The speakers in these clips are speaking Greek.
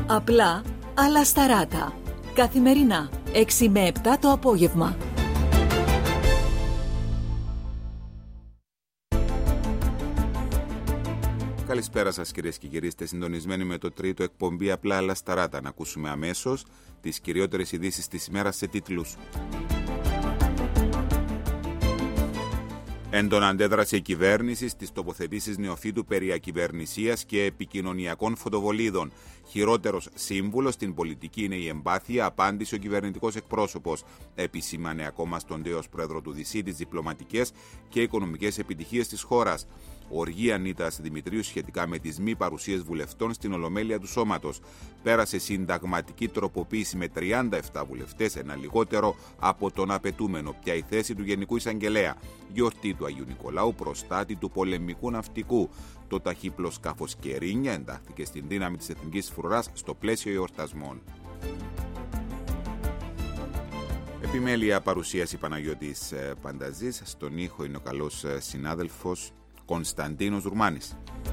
Απλά, αλλά σταράτα. Καθημερινά, 6 με 7 το απόγευμα. Καλησπέρα σας κυρίες και κύριοι, είστε συντονισμένοι με το τρίτο εκπομπή Απλά αλλά σταράτα. Να ακούσουμε αμέσως τις κυριότερες ειδήσεις της ημέρας σε τίτλους. Έντονα αντέδρασε η κυβέρνηση στις τοποθετήσεις νεοφύτου περί ακυβερνησίας και επικοινωνιακών φωτοβολίδων. Χειρότερος σύμβουλος στην πολιτική είναι η εμπάθεια, απάντησε ο κυβερνητικός εκπρόσωπος. Επισήμανε ακόμα στον τέος πρόεδρο του ΔΣ τις διπλωματικές και οικονομικές επιτυχίες της χώρας. Οργή Ανίτας Δημητρίου σχετικά με τις μη παρουσίες βουλευτών στην Ολομέλεια του Σώματος. Πέρασε συνταγματική τροποποίηση με 37 βουλευτές, ένα λιγότερο από τον απαιτούμενο. Πια η θέση του Γενικού Εισαγγελέα. Γιορτή του Αγίου Νικολάου, προστάτη του πολεμικού ναυτικού. Το ταχύπλο σκάφος Κερίνια εντάχθηκε στην δύναμη της εθνικής φρουράς στο πλαίσιο εορτασμών. Επιμέλεια παρουσίαση Παναγιώτης Πανταζής. Στον ήχο είναι ο καλός συνάδελφος Κωνσταντίνος Ρουμάνης.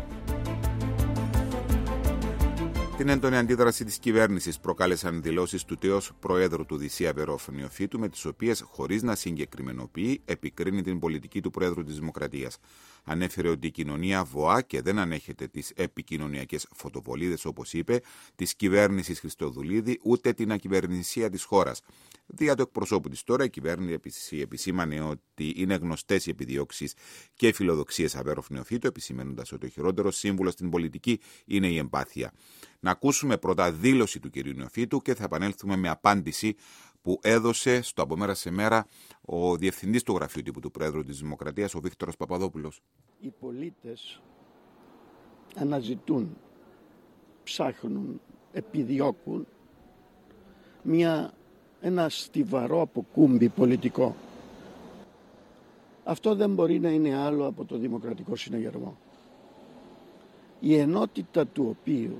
Την έντονη αντίδραση της κυβέρνησης προκάλεσαν δηλώσεις του τέος Προέδρου του ΔΣ Αβερόφ Νεοφύτου, με τις οποίες, χωρίς να συγκεκριμενοποιεί, επικρίνει την πολιτική του Προέδρου της Δημοκρατίας. Ανέφερε ότι η κοινωνία βοά και δεν ανέχεται τις επικοινωνιακές φωτοβολίδες, όπως είπε, της κυβέρνησης Χριστοδουλίδη, ούτε την ακυβερνησία της χώρας. Δια του εκπροσώπου της τώρα, η κυβέρνηση επισήμανε ότι είναι γνωστές οι επιδιώξεις και οι φιλοδοξίες Αβερόφ Νεοφύτου, επισημένοντας ότι ο χειρότερος σύμβουλος στην πολιτική είναι η εμπάθεια. Να ακούσουμε πρώτα δήλωση του κ. Νεοφύτου και θα επανέλθουμε με απάντηση που έδωσε στο από μέρα σε μέρα ο διευθυντής του Γραφείου Τύπου του Πρόεδρου της Δημοκρατίας, ο Βίκτορας Παπαδόπουλος. Οι πολίτες αναζητούν, ψάχνουν, επιδιώκουν ένα στιβαρό αποκούμπι πολιτικό. Αυτό δεν μπορεί να είναι άλλο από το δημοκρατικό συναγερμό, η ενότητα του οποίου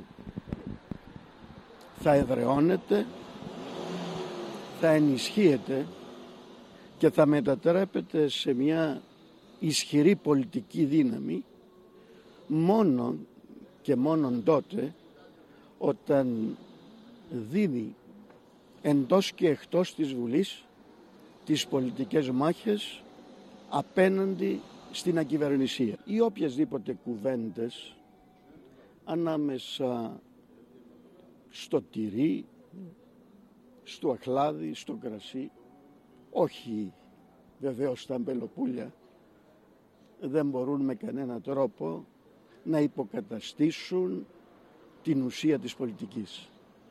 θα εδραιώνεται, θα ενισχύεται και θα μετατρέπεται σε μια ισχυρή πολιτική δύναμη μόνο και μόνον τότε όταν δίνει εντός και εκτός της Βουλής τις πολιτικές μάχες απέναντι στην ακυβερνησία. Ή οποιασδήποτε κουβέντες ανάμεσα στο τυρί, στο αχλάδι, στο κρασί, όχι βεβαίως στα αμπελοπούλια, δεν μπορούν με κανένα τρόπο να υποκαταστήσουν την ουσία της πολιτικής.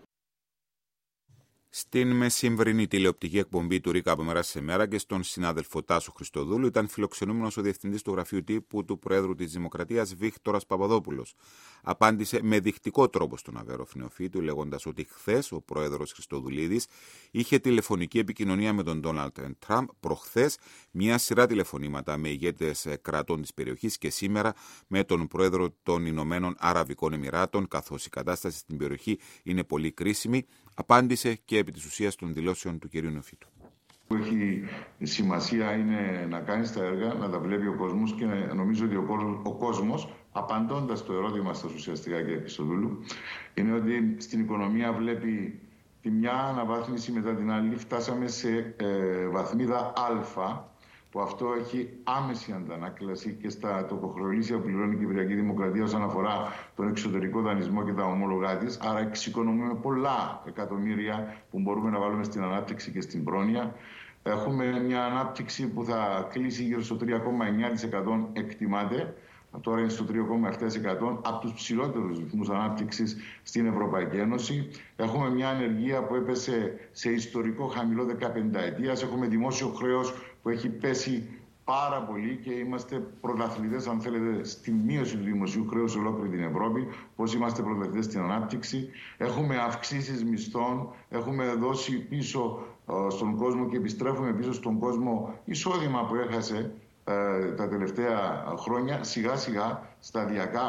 Στην μεσημβρινή τηλεοπτική εκπομπή του ΡΙΚΑ από μέρα σε μέρα και στον συνάδελφο Τάσο Χριστοδούλου ήταν φιλοξενούμενος ο διευθυντής του Γραφείου Τύπου του Προέδρου της Δημοκρατίας, Βίκτορας Παπαδόπουλος. Απάντησε με δεικτικό τρόπο στον Αβερόφ Νεοφύτου, λέγοντας ότι χθες ο πρόεδρος Χριστοδουλίδης είχε τηλεφωνική επικοινωνία με τον Ντόναλντ Τραμπ, προχθές μια σειρά τηλεφωνήματα με ηγέτες κρατών της περιοχής και σήμερα με τον πρόεδρο των Ηνωμένων Αραβικών Εμιράτων, καθώς η κατάσταση στην περιοχή είναι πολύ κρίσιμη. Απάντησε και επί της ουσίας των δηλώσεων του κ. Νεοφύτου. Που έχει σημασία είναι να κάνεις τα έργα, να τα βλέπει ο κόσμος και νομίζω ότι ο κόσμος, απαντώντας το ερώτημα σας ουσιαστικά κ. Χριστοδούλου, είναι ότι στην οικονομία βλέπει τη μια αναβάθμιση μετά την άλλη. Φτάσαμε σε βαθμίδα Α, που αυτό έχει άμεση αντανάκλαση και στα τοκοχρεωλήσια που πληρώνει η Κυπριακή Δημοκρατία όσον αφορά τον εξωτερικό δανεισμό και τα ομόλογά της. Άρα εξοικονομούμε πολλά εκατομμύρια που μπορούμε να βάλουμε στην ανάπτυξη και στην πρόνοια. Έχουμε μια ανάπτυξη που θα κλείσει γύρω στο 3,9% εκτιμάται. Τώρα είναι στο 3,7%, από τους ψηλότερους ρυθμούς ανάπτυξης στην Ευρωπαϊκή Ένωση. Έχουμε μια ανεργία που έπεσε σε ιστορικό χαμηλό 15 ετίας. Έχουμε δημόσιο χρέος που έχει πέσει πάρα πολύ και είμαστε πρωταθλητές, αν θέλετε, στη μείωση του δημοσίου χρέους σε ολόκληρη την Ευρώπη, πώς είμαστε πρωταθλητές στην ανάπτυξη. Έχουμε αυξήσεις μισθών, έχουμε δώσει πίσω στον κόσμο και επιστρέφουμε πίσω στον κόσμο εισόδημα που έχασε τα τελευταία χρόνια, σιγά σιγά, σταδιακά,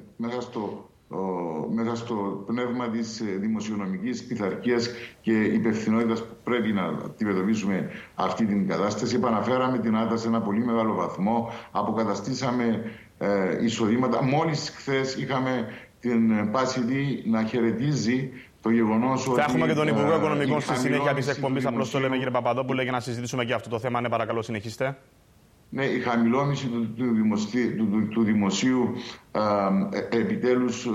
μέσα στο πνεύμα της δημοσιονομικής πειθαρχίας και υπευθυνότητας που πρέπει να αντιμετωπίσουμε αυτή την κατάσταση. Επαναφέραμε την ΆΤΑ σε ένα πολύ μεγάλο βαθμό, αποκαταστήσαμε εισοδήματα. Μόλις χθες είχαμε την πάση να χαιρετίζει το γεγονός ότι. Θα έχουμε και τον Υπουργό Οικονομικών στη συνέχεια της εκπομπής. Απλώς το λέμε, κύριε Παπαδόπουλε, για να συζητήσουμε και αυτό το θέμα. Ναι, παρακαλώ, συνεχίστε. Ναι, η χαμηλόμηση του δημοσίου επιτέλους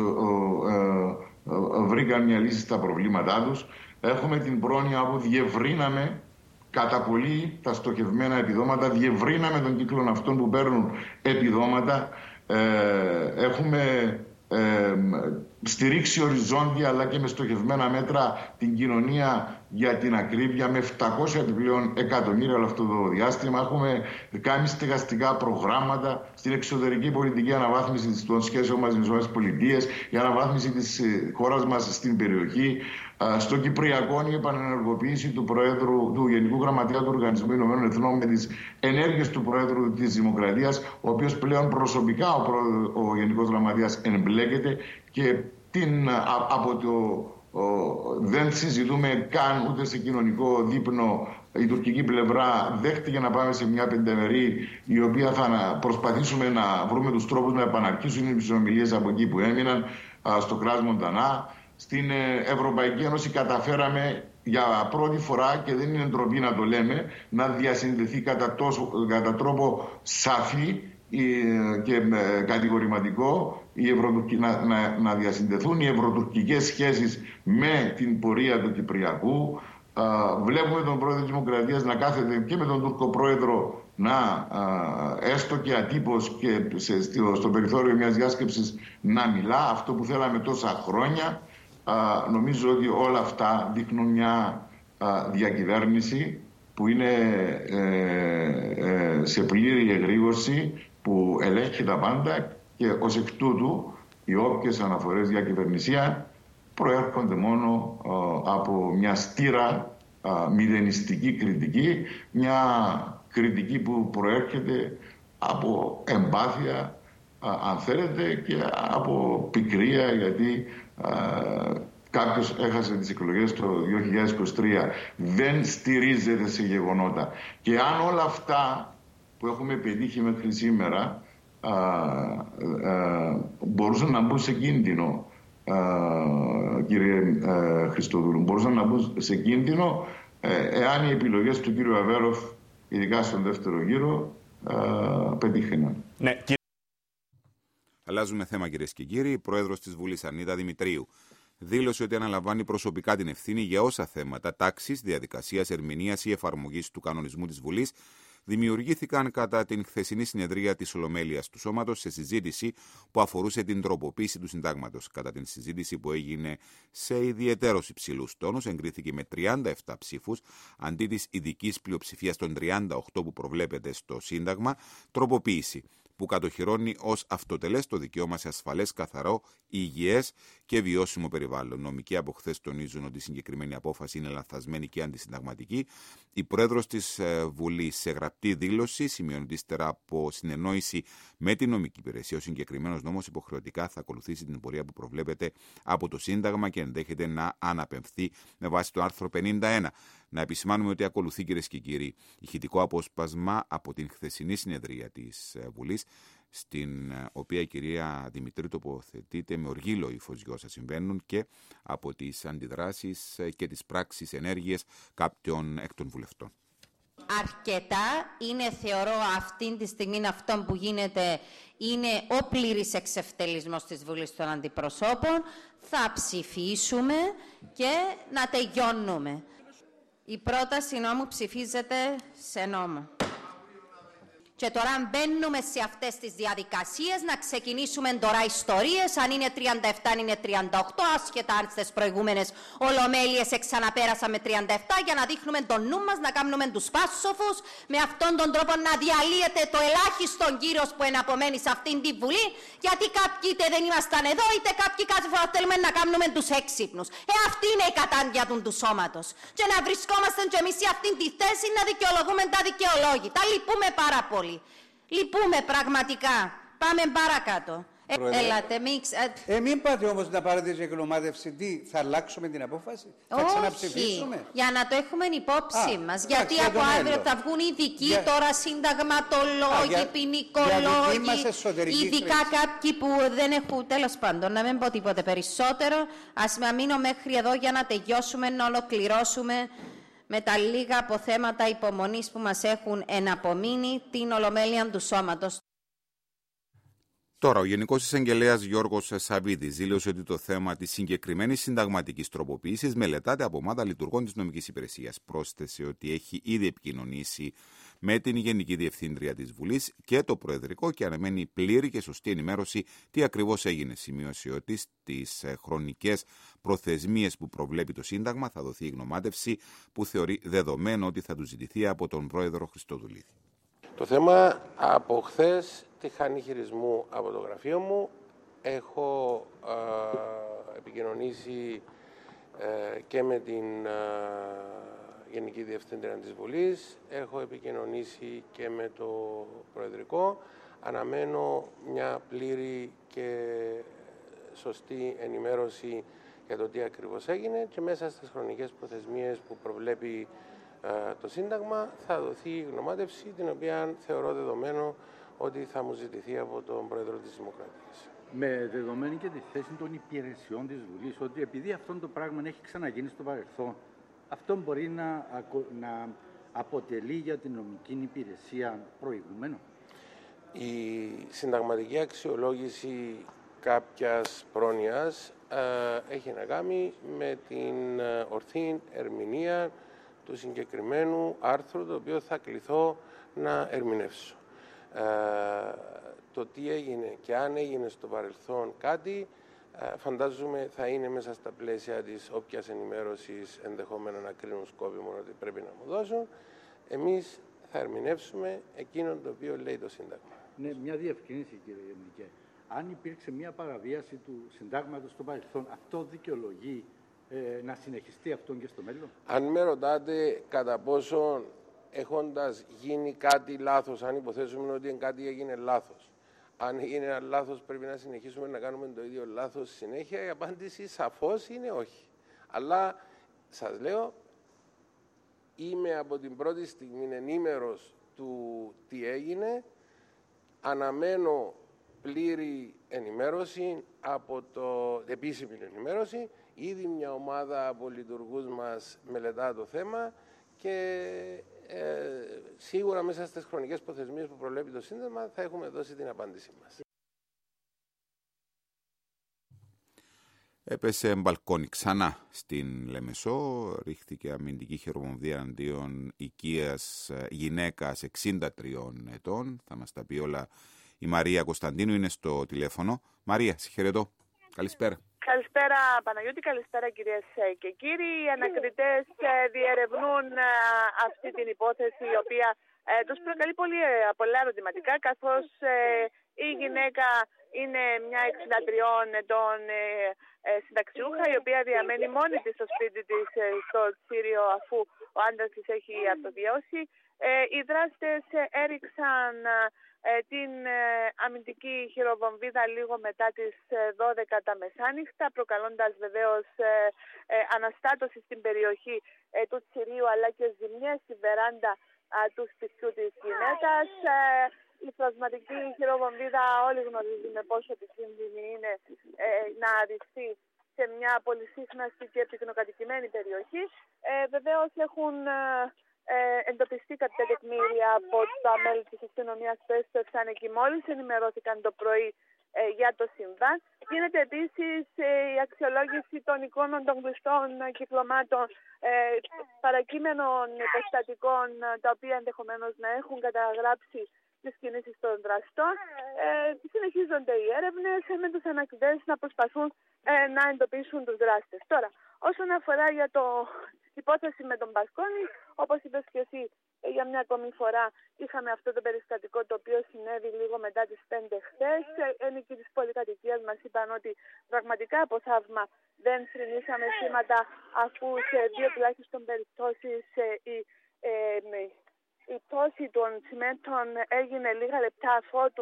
βρήκαν μια λύση στα προβλήματά τους. Έχουμε την πρόνοια που διευρύναμε κατά πολύ τα στοχευμένα επιδόματα, διευρύναμε τον κύκλο αυτών που παίρνουν επιδόματα. Έχουμε στηρίξει οριζόντια αλλά και με στοχευμένα μέτρα την κοινωνία για την ακρίβεια με 700 επιπλέον εκατομμύρια όλο αυτό το διάστημα. Έχουμε κάνει στεγαστικά προγράμματα στην εξωτερική πολιτική αναβάθμιση των σχέσεων μας με τις ΗΠΑ, η αναβάθμιση της χώρας μας στην περιοχή. Στο Κυπριακό η επανενεργοποίηση του Γενικού Γραμματέα του Οργανισμού Ηνωμένων Εθνών με τις ενέργειες του Προέδρου της Δημοκρατίας, ο οποίος πλέον προσωπικά ο Γενικός Γραμματέας εμπλέκεται και δεν συζητούμε καν ούτε σε κοινωνικό δείπνο. Η τουρκική πλευρά δέχτηκε να πάμε σε μια πεντεμερή, η οποία θα προσπαθήσουμε να βρούμε τους τρόπους να επαναρκήσουν οι συνομιλίες από εκεί που έμειναν, στο Κράς Μοντανά. Στην Ευρωπαϊκή Ένωση καταφέραμε για πρώτη φορά, και δεν είναι ντροπή να το λέμε, να διασυνδεθεί κατά τρόπο σαφή και κατηγορηματικό να διασυνδεθούν οι ευρωτουρκικές σχέσεις με την πορεία του Κυπριακού. Βλέπουμε τον πρόεδρο της Δημοκρατίας να κάθεται και με τον Τούρκο πρόεδρο να έστω και ατύπως και στο περιθώριο μιας διάσκεψης να μιλά, αυτό που θέλαμε τόσα χρόνια. Νομίζω ότι όλα αυτά δείχνουν μια διακυβέρνηση που είναι σε πλήρη εγρήγορση, που ελέγχει τα πάντα, και ως εκ τούτου οι όποιες αναφορές για κυβερνησία προέρχονται μόνο από μια στήρα μηδενιστική κριτική, μια κριτική που προέρχεται από εμπάθεια, αν θέλετε, και από πικρία, γιατί κάποιος έχασε τις εκλογές το 2023, δεν στηρίζεται σε γεγονότα. Και αν όλα αυτά που έχουμε πετύχει μέχρι σήμερα μπορούσαν να μπουν σε κίνδυνο, κύριε Χριστοδούλου, μπορούσαν να μπουν σε κίνδυνο εάν οι επιλογές του κύριου Αβέροφ, ειδικά στον δεύτερο γύρο, πετύχαιναν. Ναι. Αλλάζουμε θέμα, κυρίες και κύριοι. Η πρόεδρος της Βουλής, Ανίτα Δημητρίου, δήλωσε ότι αναλαμβάνει προσωπικά την ευθύνη για όσα θέματα τάξης, διαδικασίας, ερμηνείας ή εφαρμογής του κανονισμού της Βουλής δημιουργήθηκαν κατά την χθεσινή συνεδρία της Ολομέλειας του Σώματος σε συζήτηση που αφορούσε την τροποποίηση του συντάγματος. Κατά την συζήτηση που έγινε σε ιδιαιτέρως υψηλούς τόνους, εγκρίθηκε με 37 ψήφους αντί της ειδικής πλειοψηφίας των 38 που προβλέπεται στο Σύνταγμα τροποποίηση που κατοχυρώνει ως αυτοτελές το δικαίωμα σε ασφαλές, καθαρό, υγιές και βιώσιμο περιβάλλον. Νομικοί από χθες τονίζουν ότι η συγκεκριμένη απόφαση είναι λανθασμένη και αντισυνταγματική. Η πρόεδρος της Βουλής, σε γραπτή δήλωση, σημειώνει ότι ύστερα από συνεννόηση με την νομική υπηρεσία, ο συγκεκριμένος νόμος υποχρεωτικά θα ακολουθήσει την πορεία που προβλέπεται από το Σύνταγμα και ενδέχεται να αναπεμφθεί με βάση το άρθρο 51. Να επισημάνουμε ότι ακολουθεί, κυρίες και κύριοι, ηχητικό απόσπασμα από την χθεσινή συνεδρία της Βουλής, στην οποία η κυρία Δημητρίου τοποθετείται με οργήλο ύφος για όσα συμβαίνουν και από τις αντιδράσεις και τις πράξεις ενέργειες κάποιων εκ των βουλευτών. Αρκετά είναι, θεωρώ, αυτή τη στιγμή αυτό που γίνεται είναι ο πλήρης εξευτελισμός της Βουλής των Αντιπροσώπων. Θα ψηφίσουμε και να τελειώνουμε. Η πρόταση νόμου ψηφίζεται σε νόμο. Και τώρα μπαίνουμε σε αυτές τις διαδικασίες, να ξεκινήσουμε τώρα ιστορίες, αν είναι 37, αν είναι 38, άσχετα αν στις προηγούμενες ολομέλειες ξαναπέρασα με 37, για να δείχνουμε τον νου μας, να κάνουμε τους πάσσοφους, με αυτόν τον τρόπο να διαλύεται το ελάχιστο κύρος που εναπομένει σε αυτήν τη Βουλή, γιατί κάποιοι είτε δεν ήμασταν εδώ, είτε κάποιοι κάθε φορά θέλουμε να κάνουμε τους έξυπνους. Αυτή είναι η κατάντια του σώματος. Και να βρισκόμαστε κι εμείς σε αυτήν τη θέση να δικαιολογούμε τα δικαιολόγητα. Λυπούμε πάρα πολύ. Λυπούμε πραγματικά. Πάμε παρακάτω. Έλατε, μην πάτε όμως να πάρετε για γνωμάτευση. Τι, θα αλλάξουμε την απόφαση, θα ξαναψηφίσουμε. Για να το έχουμε υπόψη μας. Γιατί από αύριο θα βγουν ειδικοί, τώρα συνταγματολόγοι, ποινικολόγοι, ειδικά κάποιοι που δεν έχουν, τέλος πάντων, να μην πω τίποτε περισσότερο. Ας μείνω μέχρι εδώ για να τελειώσουμε, να ολοκληρώσουμε με τα λίγα αποθέματα υπομονής που μας έχουν εναπομείνει την ολομέλεια του σώματος. Τώρα, ο Γενικός Εισαγγελέας Γιώργος Σαββίδης δήλωσε ότι το θέμα της συγκεκριμένης συνταγματικής τροποποίησης μελετάται από ομάδα λειτουργών της νομικής υπηρεσίας. Πρόσθεσε ότι έχει ήδη επικοινωνήσει με την Γενική Διευθύντρια της Βουλής και το Προεδρικό και αναμένει πλήρη και σωστή ενημέρωση τι ακριβώς έγινε. Σημείωσε ότι στις χρονικές προθεσμίες που προβλέπει το Σύνταγμα θα δοθεί η γνωμάτευση που θεωρεί δεδομένο ότι θα του ζητηθεί από τον Πρόεδρο Χριστοδουλίδη. Το θέμα από χθες τη χάνει χειρισμού από το γραφείο μου. Έχω επικοινωνήσει και με την Γενική Διευθύντρια της Βουλής, έχω επικοινωνήσει και με το Προεδρικό. Αναμένω μια πλήρη και σωστή ενημέρωση για το τι ακριβώς έγινε και μέσα στις χρονικές προθεσμίες που προβλέπει το Σύνταγμα θα δοθεί η γνωμάτευση, την οποία θεωρώ δεδομένο ότι θα μου ζητηθεί από τον Πρόεδρο της Δημοκρατίας. Με δεδομένη και τη θέση των υπηρεσιών της Βουλής, ότι επειδή αυτό το πράγμα έχει ξαναγίνει στο παρελθόν, αυτό μπορεί να αποτελεί για την νομική υπηρεσία προηγούμενο. Η συνταγματική αξιολόγηση κάποιας πρόνοιας έχει να κάνει με την ορθή ερμηνεία του συγκεκριμένου άρθρου, το οποίο θα κληθώ να ερμηνεύσω. Το τι έγινε και αν έγινε στο παρελθόν κάτι, φαντάζομαι θα είναι μέσα στα πλαίσια της όποιας ενημέρωσης ενδεχόμενα να κρίνουν σκόπιμο ότι πρέπει να μου δώσουν. Εμείς θα ερμηνεύσουμε εκείνον το οποίο λέει το Σύνταγμα. Ναι, μια διευκρίνηση, κύριε Γενικέ. Αν υπήρξε μια παραβίαση του Συντάγματος στο παρελθόν, αυτό δικαιολογεί να συνεχιστεί αυτό και στο μέλλον? Αν με ρωτάτε κατά πόσο έχοντας γίνει κάτι λάθος, αν υποθέσουμε ότι κάτι έγινε λάθος, αν έγινε ένα λάθος πρέπει να συνεχίσουμε να κάνουμε το ίδιο λάθος συνέχεια, η απάντηση σαφώς είναι όχι. Αλλά σας λέω, είμαι από την πρώτη στιγμή ενήμερος του τι έγινε, αναμένω πλήρη ενημέρωση από το επίσημη ενημέρωση. Ήδη μια ομάδα από λειτουργούς μας μελετά το θέμα και σίγουρα μέσα στις χρονικές προθεσμίες που προβλέπει το Σύνταγμα θα έχουμε δώσει την απάντησή μας. Έπεσε μπαλκόνι ξανά στην Λεμεσό, ρίχθηκε αμυντική χειροβομβία αντίον οικίας γυναίκας 63 ετών. Θα μας τα πει όλα η Μαρία Κωνσταντίνου, είναι στο τηλέφωνο. Μαρία, συγχαιρετώ. Καλησπέρα. Καλησπέρα Παναγιώτη, καλησπέρα κυρίες και κύριοι. Οι ανακριτές διερευνούν αυτή την υπόθεση, η οποία τους προκαλεί πολλά ερωτηματικά, καθώς η γυναίκα είναι μια 63 ετών συνταξιούχα, η οποία διαμένει μόνη της στο σπίτι της στο Τσίριο, αφού ο άντρας της έχει αποβιώσει. Οι δράστες έριξαν την αμυντική χειροβομβίδα λίγο μετά τις 12 τα μεσάνυχτα, προκαλώντας βεβαίως αναστάτωση στην περιοχή του Τσιρίου, αλλά και ζημιές στη βεράντα του σπιτιού της γυναίκας. Η πλασματική χειροβομβίδα όλοι γνωρίζουμε πόσο επικίνδυνη είναι να ρηχθεί σε μια πολυσύχναστη και πυκνοκατοικημένη περιοχή. Βεβαίως έχουν εντοπιστεί κάποια τεκμήρια από τα μέλη της αστυνομίας που έστρεψαν εκεί μόλις ενημερώθηκαν το πρωί για το συμβάν. Γίνεται επίσης η αξιολόγηση των εικόνων των κλειστών κυκλωμάτων παρακείμενων περιστατικών, τα οποία ενδεχομένως να έχουν καταγράψει τις κινήσεις των δραστών. Συνεχίζονται οι έρευνες με τους ανακριτές να προσπαθούν να εντοπίσουν τους δράστες. Τώρα, όσον αφορά για το υπόθεση με τον μπαλκόνι, όπως είπες και εσύ, για μια ακόμη φορά είχαμε αυτό το περιστατικό, το οποίο συνέβη λίγο μετά τις 5 χθες. Ένοικοι της πολυκατοικίας μας είπαν ότι πραγματικά από θαύμα δεν θρηνήσαμε σήματα, αφού σε 2 τουλάχιστον περιπτώσεις η πτώση των τσιμέντων έγινε λίγα λεπτά αφότου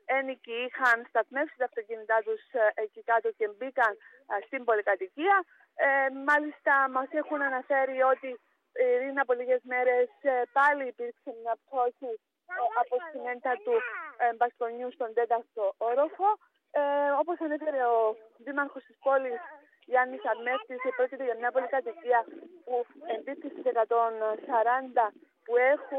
ένοικοι είχαν σταθμεύσει τα αυτοκίνητά τους εκεί κάτω και μπήκαν στην πολυκατοικία. Μάλιστα μας έχουν αναφέρει ότι πριν από λίγες μέρες πάλι υπήρξε μια πτώση από τσιμέντα του μπαλκονιού στον 4ο όροφο. Όπως ανέφερε ο δήμαρχος της πόλης Γιάννης Αρμέφτης, πρόκειται για μια πολυκατοικία που εμπίπτει στις 140 που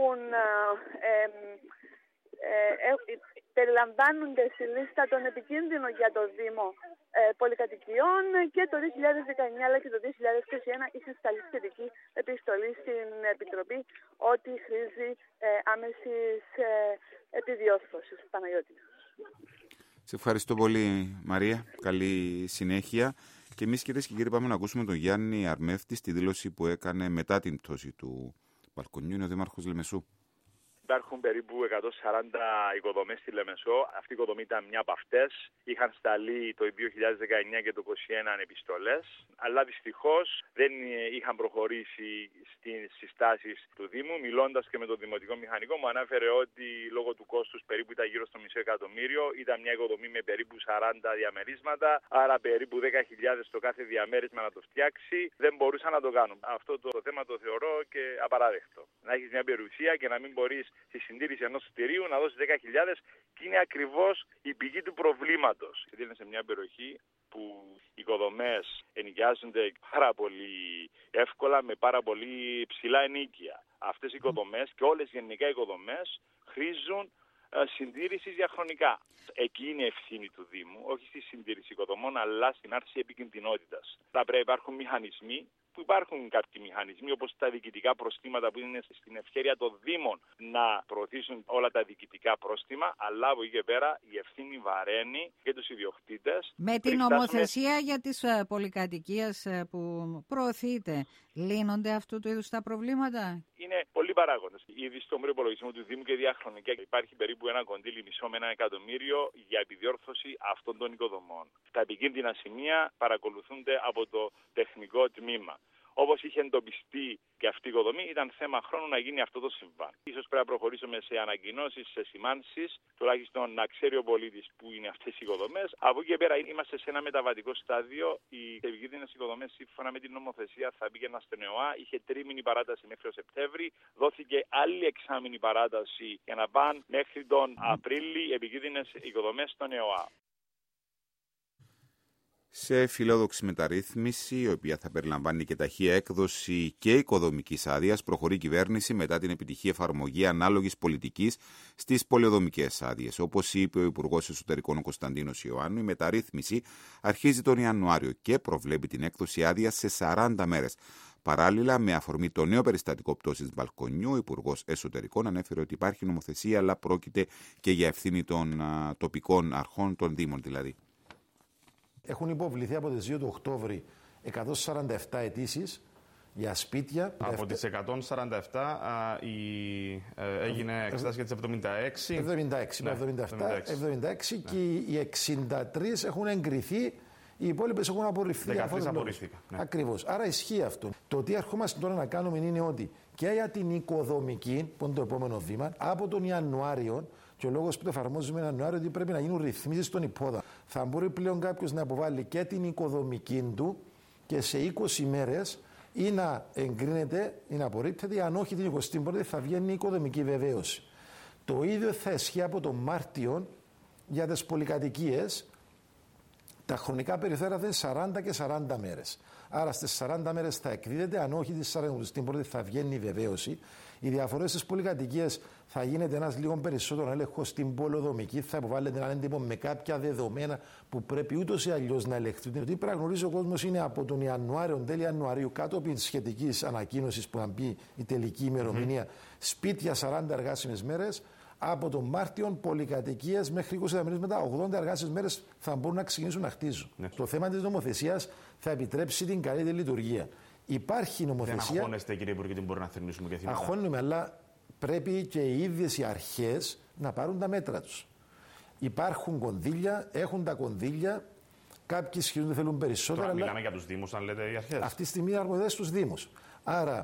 περιλαμβάνονται στη λίστα των επικίνδυνων για το Δήμο πολυκατοικιών, και το 2019 αλλά και το 2021 είχε σταλεί σχετική επιστολή στην Επιτροπή ότι χρήζει άμεσης επιδιόρθωσης. Παναγιώτη. Σε ευχαριστώ πολύ, Μαρία. Καλή συνέχεια. Και εμείς, κυρίες και κύριοι, πάμε να ακούσουμε τον Γιάννη Αρμέφτη στη δήλωση που έκανε μετά την πτώση του μπαλκονιού. Είναι ο Δήμαρχος Λεμεσού. Υπάρχουν περίπου 140 οικοδομές στη Λεμεσό. Αυτή η οικοδομή ήταν μια από αυτές. Είχαν σταλεί το 2019 και το 2021 επιστολές, αλλά δυστυχώς δεν είχαν προχωρήσει στις συστάσεις του Δήμου. Μιλώντας και με τον Δημοτικό Μηχανικό, μου ανέφερε ότι λόγω του κόστους περίπου ήταν γύρω στο $500,000. Ήταν μια οικοδομή με περίπου 40 διαμερίσματα, άρα περίπου 10.000 το κάθε διαμέρισμα να το φτιάξει. Δεν μπορούσαν να το κάνουν. Αυτό το θέμα το θεωρώ και απαράδεκτο. Να έχεις μια περιουσία και να μην μπορείς στη συντήρηση ενός κτηρίου να δώσει 10.000, και είναι ακριβώς η πηγή του προβλήματος. Γιατί είναι σε μια περιοχή που οι οικοδομές ενοικιάζονται πάρα πολύ εύκολα με πάρα πολύ ψηλά ενοίκια. Αυτές οι οικοδομές και όλες γενικά οι οικοδομές χρήζουν συντήρησης διαχρονικά. Εκεί είναι ευθύνη του Δήμου, όχι στη συντήρηση οικοδομών, αλλά στην άρση επικινδυνότητας. Θα πρέπει να υπάρχουν μηχανισμοί, που υπάρχουν κάποιοι μηχανισμοί όπως τα διοικητικά προστήματα που είναι στην ευχέρεια των Δήμων να προωθήσουν όλα τα διοικητικά πρόστιμα, αλλά από εκεί και πέρα η ευθύνη βαραίνει και τους ιδιοκτήτες. Με την νομοθεσία για τις πολυκατοικίες που προωθείται, λύνονται αυτού του είδους τα προβλήματα? Είναι πολλοί παράγοντες. Ήδη στον προϋπολογισμό του Δήμου και διαχρονικά υπάρχει περίπου ένα κονδύλι μισό με $1 εκατομμύριο για επιδιόρθωση αυτών των οικοδομών. Τα επικίνδυνα σημεία παρακολουθούνται από το τεχνικό τμήμα. Όπως είχε εντοπιστεί και αυτή η οικοδομή, ήταν θέμα χρόνου να γίνει αυτό το συμβάν. Ίσως πρέπει να προχωρήσουμε σε ανακοινώσεις, σε σημάνσεις, τουλάχιστον να ξέρει ο πολίτης που είναι αυτές οι οικοδομές. Από εκεί και πέρα είμαστε σε ένα μεταβατικό στάδιο. Οι επικίνδυνες οικοδομές, σύμφωνα με την νομοθεσία, θα πήγαιναν στον ΕΟΑ. Είχε 3μηνη παράταση μέχρι τον Σεπτέμβρη. Δόθηκε άλλη 6μηνη παράταση για να πάνε μέχρι τον Απρίλη επικίνδυνες οικοδομές στον ΕΟΑ. Σε φιλόδοξη μεταρρύθμιση, η οποία θα περιλαμβάνει και ταχεία έκδοση και οικοδομικής άδειας, προχωρεί η κυβέρνηση μετά την επιτυχή εφαρμογή ανάλογης πολιτικής στις πολεοδομικές άδειες. Όπως είπε ο Υπουργός Εσωτερικών ο Κωνσταντίνος Ιωάννου, η μεταρρύθμιση αρχίζει τον Ιανουάριο και προβλέπει την έκδοση άδειας σε 40 μέρες. Παράλληλα, με αφορμή το νέο περιστατικό πτώσης μπαλκονιού, ο Υπουργός Εσωτερικών ανέφερε ότι υπάρχει νομοθεσία, αλλά πρόκειται και για ευθύνη των τοπικών αρχών, των Δήμων δηλαδή. Έχουν υποβληθεί από τις 2 του Οκτώβρη 147 αιτήσεις για σπίτια. Από τις 147 έγινε εξετάση για τις 76. 76 και οι 63 έχουν εγκριθεί, οι υπόλοιπες έχουν απορριφθεί. 13 απορρίφθηκαν. Ναι. Ακριβώς. Άρα ισχύει αυτό. Το τι ερχόμαστε τώρα να κάνουμε είναι ότι και για την οικοδομική, που είναι το επόμενο βήμα, από τον Ιανουάριο, και ο λόγος που το εφαρμόζουμε είναι Ιανουάριο, ότι πρέπει να γίνουν ρυθμίσεις στον υπόδα. Θα μπορεί πλέον κάποιος να αποβάλει και την οικοδομική του και σε 20 μέρες ή να εγκρίνεται ή να απορρίπτεται, αν όχι την 21η θα βγαίνει η οικοδομική βεβαίωση. Το ίδιο θα ισχύει από τον Μάρτιο για τις πολυκατοικίες. Τα χρονικά περιθώρια θα είναι 40 και 40 μέρες. Άρα στις 40 μέρες θα εκδίδεται, αν όχι τις 41η θα βγαίνει η βεβαίωση. Οι διαφορές στις πολυκατοικίες θα γίνεται ένας λίγο περισσότερο έλεγχος στην πολεοδομική, θα υποβάλλεται έναν έντυπο με κάποια δεδομένα που πρέπει ούτως ή αλλιώς να ελεγχθούν. Τι πρέπει να γνωρίζει ο κόσμος είναι από τον Ιανουάριο, τέλη Ιανουαρίου, κατόπιν σχετικής ανακοίνωσης που θα μπει η τελική ημερομηνία, σπίτια 40 εργάσιμες μέρες. Από τον Μάρτιο, πολυκατοικίες μέχρι 20 διαμερίσματα, 80 εργάσιμες μέρες θα μπορούν να ξεκινήσουν να χτίζουν. Ναι. Το θέμα της νομοθεσίας θα επιτρέψει την καλύτερη λειτουργία. Υπάρχει νομοθεσία. Δεν αγχώνεστε, κύριε Υπουργέ, ότι μπορεί να θερνήσουμε και θύματα? Αγχώνουμε, αλλά πρέπει και οι ίδιες οι αρχές να πάρουν τα μέτρα τους. Υπάρχουν κονδύλια, έχουν τα κονδύλια. Κάποιοι σχεδόν θέλουν περισσότερα. Τώρα μιλάμε για τους Δήμους, αν λέτε οι αρχές. Αυτή τη στιγμή αρμοδεύονται στους Δήμους. Άρα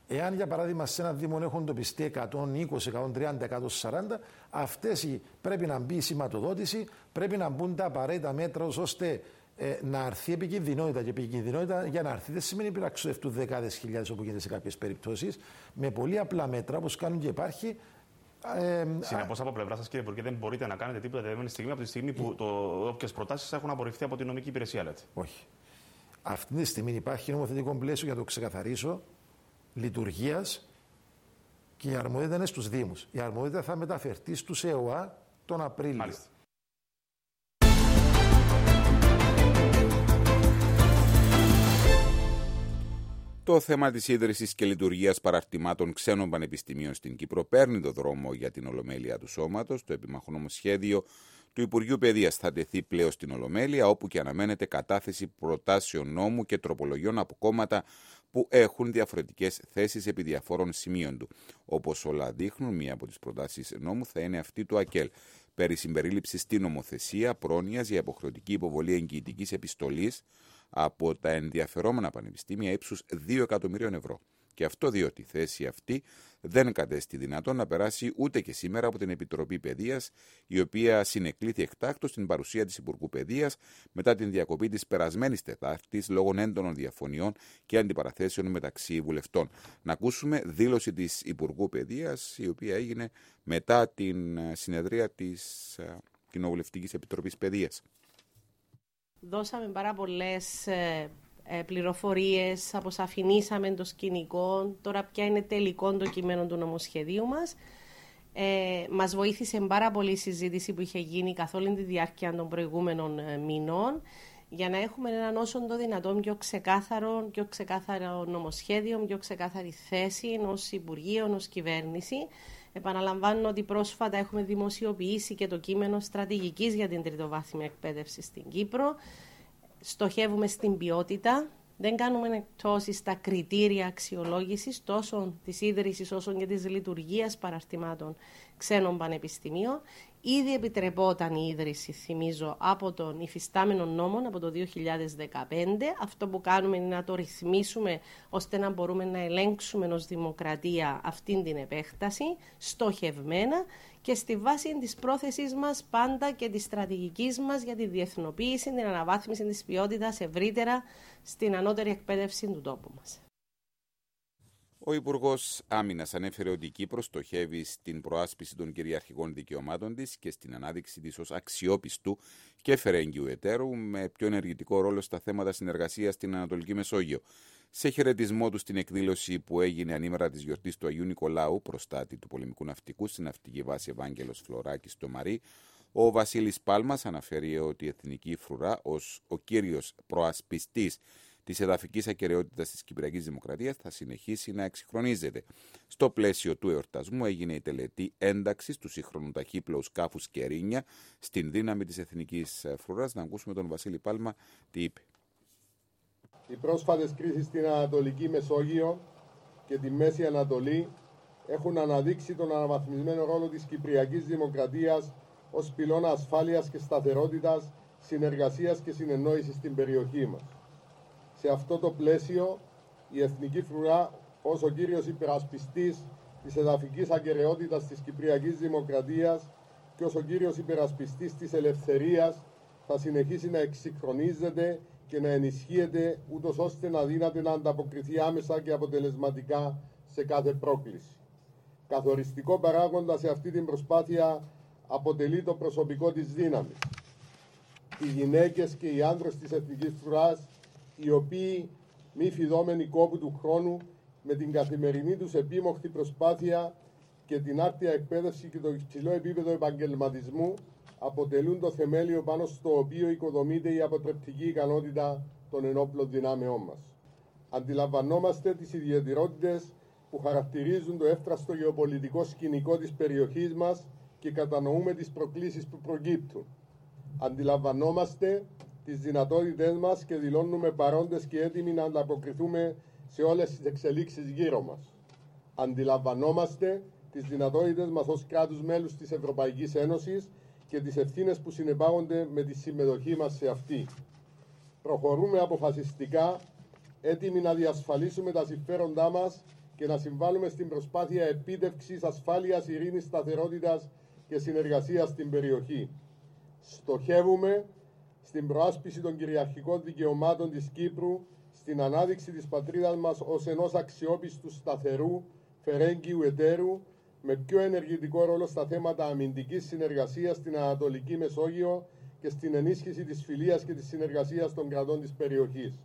Εάν για παράδειγμα σε ένα Δήμο έχουν τοπιστεί 120, 130, 140, αυτές πρέπει να μπει η σηματοδότηση, πρέπει να μπουν τα απαραίτητα μέτρα ώστε να αρθεί επικινδυνότητα. Και επικινδυνότητα για να αρθεί δεν σημαίνει ότι να ξοδευτούν δεκάδες χιλιάδες όπου γίνεται σε κάποιες περιπτώσεις. Με πολύ απλά μέτρα όπως κάνουν και υπάρχει. Συνεπώς, από πλευρά σας, κύριε Υπουργέ, δεν μπορείτε να κάνετε τίποτα δεδομένη στιγμή από τη στιγμή που όποιες προτάσεις έχουν απορριφθεί από την νομική υπηρεσία, λέτε. Όχι. Αυτή τη στιγμή υπάρχει νομοθετικό πλαίσιο, για να το ξεκαθαρίσω, λειτουργίας και η αρμοδιότητα είναι στους Δήμους. Η αρμοδιότητα θα μεταφερθεί στους ΕΟΑ τον Απρίλιο. Μάλιστα. Το θέμα της ίδρυσης και λειτουργίας παραρτημάτων ξένων πανεπιστημίων στην Κύπρο παίρνει το δρόμο για την Ολομέλεια του Σώματος. Το επιμαχό νομοσχέδιο του Υπουργείου Παιδείας θα τεθεί πλέον στην Ολομέλεια, όπου και αναμένεται κατάθεση προτάσεων νόμου και τροπολογιών από κόμματα που έχουν διαφορετικές θέσεις επί διαφόρων σημείων του. Όπως όλα δείχνουν, μία από τις προτάσεις νόμου θα είναι αυτή του ΑΚΕΛ, περί συμπερίληψης στην νομοθεσία πρόνοιας για υποχρεωτική υποβολή εγγυητικής επιστολής από τα ενδιαφερόμενα πανεπιστήμια ύψους 2 εκατομμυρίων ευρώ. Και αυτό διότι η θέση αυτή δεν κατέστη δυνατόν να περάσει ούτε και σήμερα από την Επιτροπή Παιδείας, η οποία συνεκλήθη εκτάκτως στην παρουσία της Υπουργού Παιδείας μετά την διακοπή της περασμένης Τετάρτης λόγω έντονων διαφωνιών και αντιπαραθέσεων μεταξύ βουλευτών. Να ακούσουμε δήλωση της Υπουργού Παιδείας, η οποία έγινε μετά την συνεδρία της Κοινοβουλευτικής Επιτροπής Παιδείας. Δώσαμε πάρα πολλές πληροφορίες, αποσαφηνίσαμε το σκηνικό, τώρα πια είναι τελικό το κείμενο του νομοσχεδίου μας. Μας βοήθησε πάρα πολύ η συζήτηση που είχε γίνει καθ' όλη τη διάρκεια των προηγούμενων μηνών για να έχουμε έναν όσο το δυνατόν πιο ξεκάθαρο νομοσχέδιο, πιο ξεκάθαρη θέση ως Υπουργείο, ως κυβέρνηση. Επαναλαμβάνω ότι πρόσφατα έχουμε δημοσιοποιήσει και το κείμενο στρατηγικής για την τριτοβάθμια εκπαίδευση στην Κύπρο. Στοχεύουμε στην ποιότητα, δεν κάνουμε εκτόσεις στα κριτήρια αξιολόγησης τόσο της ίδρυσης όσο και της λειτουργίας παραρτημάτων ξένων πανεπιστημίων. Ήδη επιτρεπόταν η ίδρυση, θυμίζω, από τον υφιστάμενο νόμο από το 2015. Αυτό που κάνουμε είναι να το ρυθμίσουμε ώστε να μπορούμε να ελέγξουμε ως δημοκρατία αυτήν την επέκταση, στοχευμένα και στη βάση της πρόθεσης μας πάντα και της στρατηγικής μας για τη διεθνοποίηση, την αναβάθμιση της ποιότητας ευρύτερα στην ανώτερη εκπαίδευση του τόπου μας. Ο Υπουργός Άμυνας ανέφερε ότι η Κύπρος στοχεύει στην προάσπιση των κυριαρχικών δικαιωμάτων της και στην ανάδειξη της ως αξιόπιστου και φερέγγιου εταίρου με πιο ενεργητικό ρόλο στα θέματα συνεργασίας στην Ανατολική Μεσόγειο. Σε χαιρετισμό του στην εκδήλωση που έγινε ανήμερα της γιορτής του Αγίου Νικολάου, προστάτη του πολεμικού ναυτικού στην ναυτική βάση Ευάγγελος Φλωράκης στο Μαρί, ο Βασίλης Πάλμας αναφέρει ότι η Εθνική Φρουρά ως ο κύριος προασπιστής της εδαφικής ακεραιότητας της Κυπριακής Δημοκρατίας θα συνεχίσει να εξυγχρονίζεται. Στο πλαίσιο του εορτασμού έγινε η τελετή ένταξης του σύγχρονου ταχύπλοου σκάφους Κερίνια στην δύναμη της Εθνικής Φρουράς. Να ακούσουμε τον Βασίλη Πάλμα τι είπε. Οι πρόσφατες κρίσεις στην Ανατολική Μεσόγειο και τη Μέση Ανατολή έχουν αναδείξει τον αναβαθμισμένο ρόλο της Κυπριακής Δημοκρατίας ως πυλώνα ασφάλειας και σταθερότητας, συνεργασίας και συνεννόησης στην περιοχή μας. Σε αυτό το πλαίσιο, η Εθνική Φρουρά, ως ο κύριος υπερασπιστής της εδαφικής ακεραιότητας της Κυπριακής Δημοκρατίας και ως ο κύριος υπερασπιστής της ελευθερίας, θα συνεχίσει να εξυγχρονίζεται και να ενισχύεται, ούτως ώστε να δύναται να ανταποκριθεί άμεσα και αποτελεσματικά σε κάθε πρόκληση. Καθοριστικό παράγοντα σε αυτή την προσπάθεια αποτελεί το προσωπικό της δύναμης. Οι γυναίκες και οι άνδρες της Εθνικής Φρουράς, οι οποίοι μη φιδόμενοι κόπου του χρόνου με την καθημερινή τους επίμοχτη προσπάθεια και την άρτια εκπαίδευση και το υψηλό επίπεδο επαγγελματισμού αποτελούν το θεμέλιο πάνω στο οποίο οικοδομείται η αποτρεπτική ικανότητα των ενόπλων δυνάμεών μας. Αντιλαμβανόμαστε τις ιδιαιτερότητες που χαρακτηρίζουν το εύθραστο γεωπολιτικό σκηνικό της περιοχής μας και κατανοούμε τις προκλήσεις που προκύπτουν. Αντιλαμβανόμαστε τις δυνατότητες μας και δηλώνουμε παρόντες και έτοιμοι να ανταποκριθούμε σε όλες τις εξελίξεις γύρω μας. Αντιλαμβανόμαστε τις δυνατότητες μας ως κράτους μέλους της Ευρωπαϊκής Ένωσης και τις ευθύνες που συνεπάγονται με τη συμμετοχή μας σε αυτή. Προχωρούμε αποφασιστικά, έτοιμοι να διασφαλίσουμε τα συμφέροντά μας και να συμβάλλουμε στην προσπάθεια επίτευξης ασφάλειας, ειρήνης, σταθερότητας και συνεργασίας στην περιοχή. Στοχεύουμε στην προάσπιση των κυριαρχικών δικαιωμάτων της Κύπρου, στην ανάδειξη της πατρίδας μας ως ενός αξιόπιστου, σταθερού, φερέγγιου εταίρου, με πιο ενεργητικό ρόλο στα θέματα αμυντικής συνεργασίας στην Ανατολική Μεσόγειο και στην ενίσχυση της φιλίας και της συνεργασίας των κρατών της περιοχής.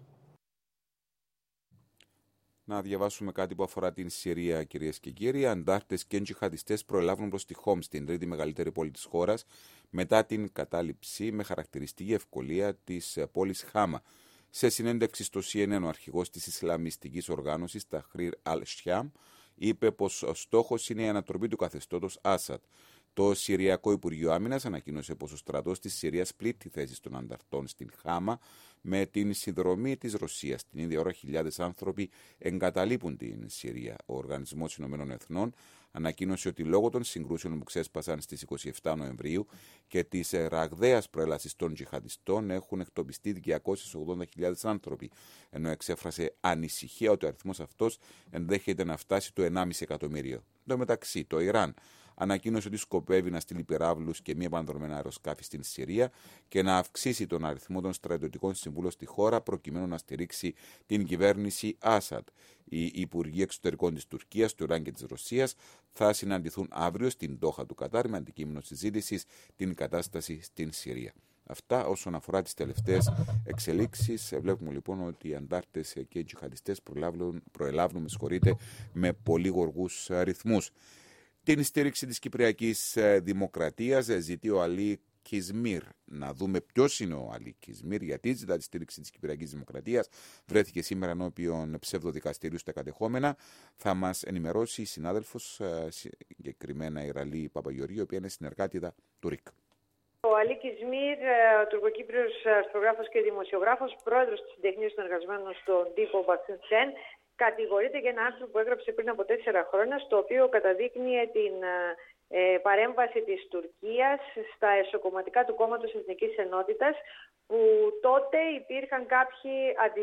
Να διαβάσουμε κάτι που αφορά την Συρία, κυρίες και κύριοι. Αντάρτες και τζιχαντιστές προελάβουν προς τη Χόμς, την τρίτη μεγαλύτερη πόλη της χώρας, μετά την κατάληψη με χαρακτηριστική ευκολία της πόλης Χάμα. Σε συνέντευξη στο CNN, ο αρχηγός της Ισλαμιστικής οργάνωσης, Ταχρήρ Αλ-Σιάμ, είπε πως ο στόχος είναι η ανατροπή του καθεστώτος Άσαντ. Το Συριακό Υπουργείο Άμυνας ανακοίνωσε πως ο στρατός της Συρίας πλήττει θέσεις των ανταρτών στην Χάμα με την συνδρομή της Ρωσίας. Την ίδια ώρα, χιλιάδες άνθρωποι εγκαταλείπουν την Συρία. Ο Οργανισμός Ηνωμένων Εθνών ανακοίνωσε ότι λόγω των συγκρούσεων που ξέσπασαν στις 27 Νοεμβρίου και της ραγδαίας προέλασης των τζιχαντιστών έχουν εκτοπιστεί 280.000 άνθρωποι, ενώ εξέφρασε ανησυχία ότι ο αριθμός αυτός ενδέχεται να φτάσει το 1,5 εκατομμύριο. Εν τω μεταξύ, το Ιράν ανακοίνωσε ότι σκοπεύει να στείλει πυράβλους και μη επανδρομένα αεροσκάφη στην Συρία και να αυξήσει τον αριθμό των στρατιωτικών συμβούλων στη χώρα προκειμένου να στηρίξει την κυβέρνηση Άσαντ. Οι Υπουργοί Εξωτερικών της Τουρκίας, του Ιράν και της Ρωσίας θα συναντηθούν αύριο στην Ντόχα του Κατάρ με αντικείμενο συζήτησης την κατάσταση στην Συρία. Αυτά όσον αφορά τις τελευταίες εξελίξεις. Βλέπουμε λοιπόν ότι οι αντάρτες και οι τζιχαντιστές προελάβουν με πολύ γοργούς ρυθμούς. Την στήριξη της Κυπριακής Δημοκρατίας ζητεί ο Αλή Κισμίρ. Να δούμε ποιος είναι ο Αλή Κισμίρ, γιατί ζητά τη στήριξη της Κυπριακής Δημοκρατίας. Βρέθηκε σήμερα ενώπιον ψευδοδικαστηρίου στα κατεχόμενα. Θα μας ενημερώσει η συνάδελφος, συγκεκριμένα η Ραλή Παπαγιορίου, η οποία είναι συνεργάτηδα του ΡΙΚ. Ο Αλή Κισμίρ, τουρκοκύπριος αρθρογράφος και δημοσιογράφος, πρόεδρος της Συντεχνίας των Εργαζομένων στον τύπο Μπασίνσεν, κατηγορείται για ένα άρθρο που έγραψε πριν από 4 χρόνια, στο οποίο καταδείκνυε την παρέμβαση της Τουρκίας στα εσωκομματικά του κόμματος Εθνικής Ενότητας, που τότε υπήρχαν κάποιοι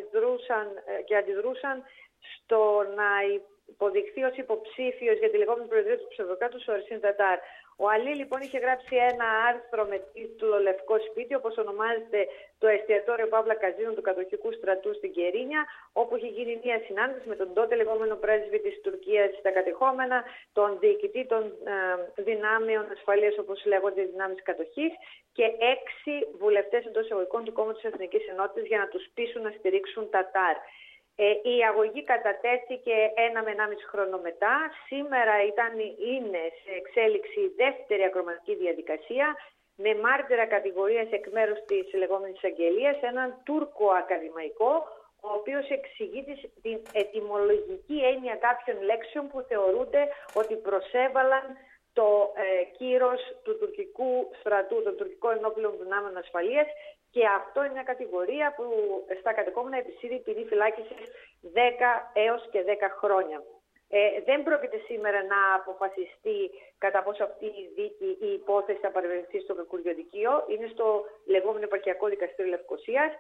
αντιδρούσαν στο να υποδειχθεί ως υποψήφιος για τη λεγόμενη προεδρία του ψευδοκράτους ο Ερσίν Τατάρ. Ο Αλή λοιπόν είχε γράψει ένα άρθρο με τίτλο «Λευκό σπίτι», όπως ονομάζεται το εστιατόριο Παύλα Καζίνο του κατοχικού στρατού στην Κερίνια, όπου είχε γίνει μια συνάντηση με τον τότε λεγόμενο πρέσβη της Τουρκίας στα κατεχόμενα, τον διοικητή των δυνάμεων ασφαλείας, όπως λέγονται οι δυνάμεις κατοχής, και 6 βουλευτές εντός εισαγωγικών του κόμματος Εθνικής Ενότητας για να τους πείσουν να στηρίξουν Τατάρ. Η αγωγή κατατέθηκε 1 με 1,5 χρόνο μετά. Σήμερα είναι σε εξέλιξη η δεύτερη ακροματική διαδικασία με μάρτυρα κατηγορίας εκ μέρους της λεγόμενης αγγελίας, έναν Τούρκο ακαδημαϊκό, ο οποίος εξηγεί την ετυμολογική έννοια κάποιων λέξεων που θεωρούνται ότι προσέβαλαν το κύρος του τουρκικού στρατού, των τουρκικών ενόπλων δυνάμεων ασφαλείας, και αυτό είναι μια κατηγορία που στα κατεχόμενα επισύρει ποινή φυλάκισης 10 έως και 10 χρόνια. Δεν πρόκειται σήμερα να αποφασιστεί κατά πόσο αυτή η δίκη, η υπόθεση θα παρευρεθεί στο κακουριοδικείο. Είναι στο λεγόμενο Επαρχιακό Δικαστήριο Λευκωσίας.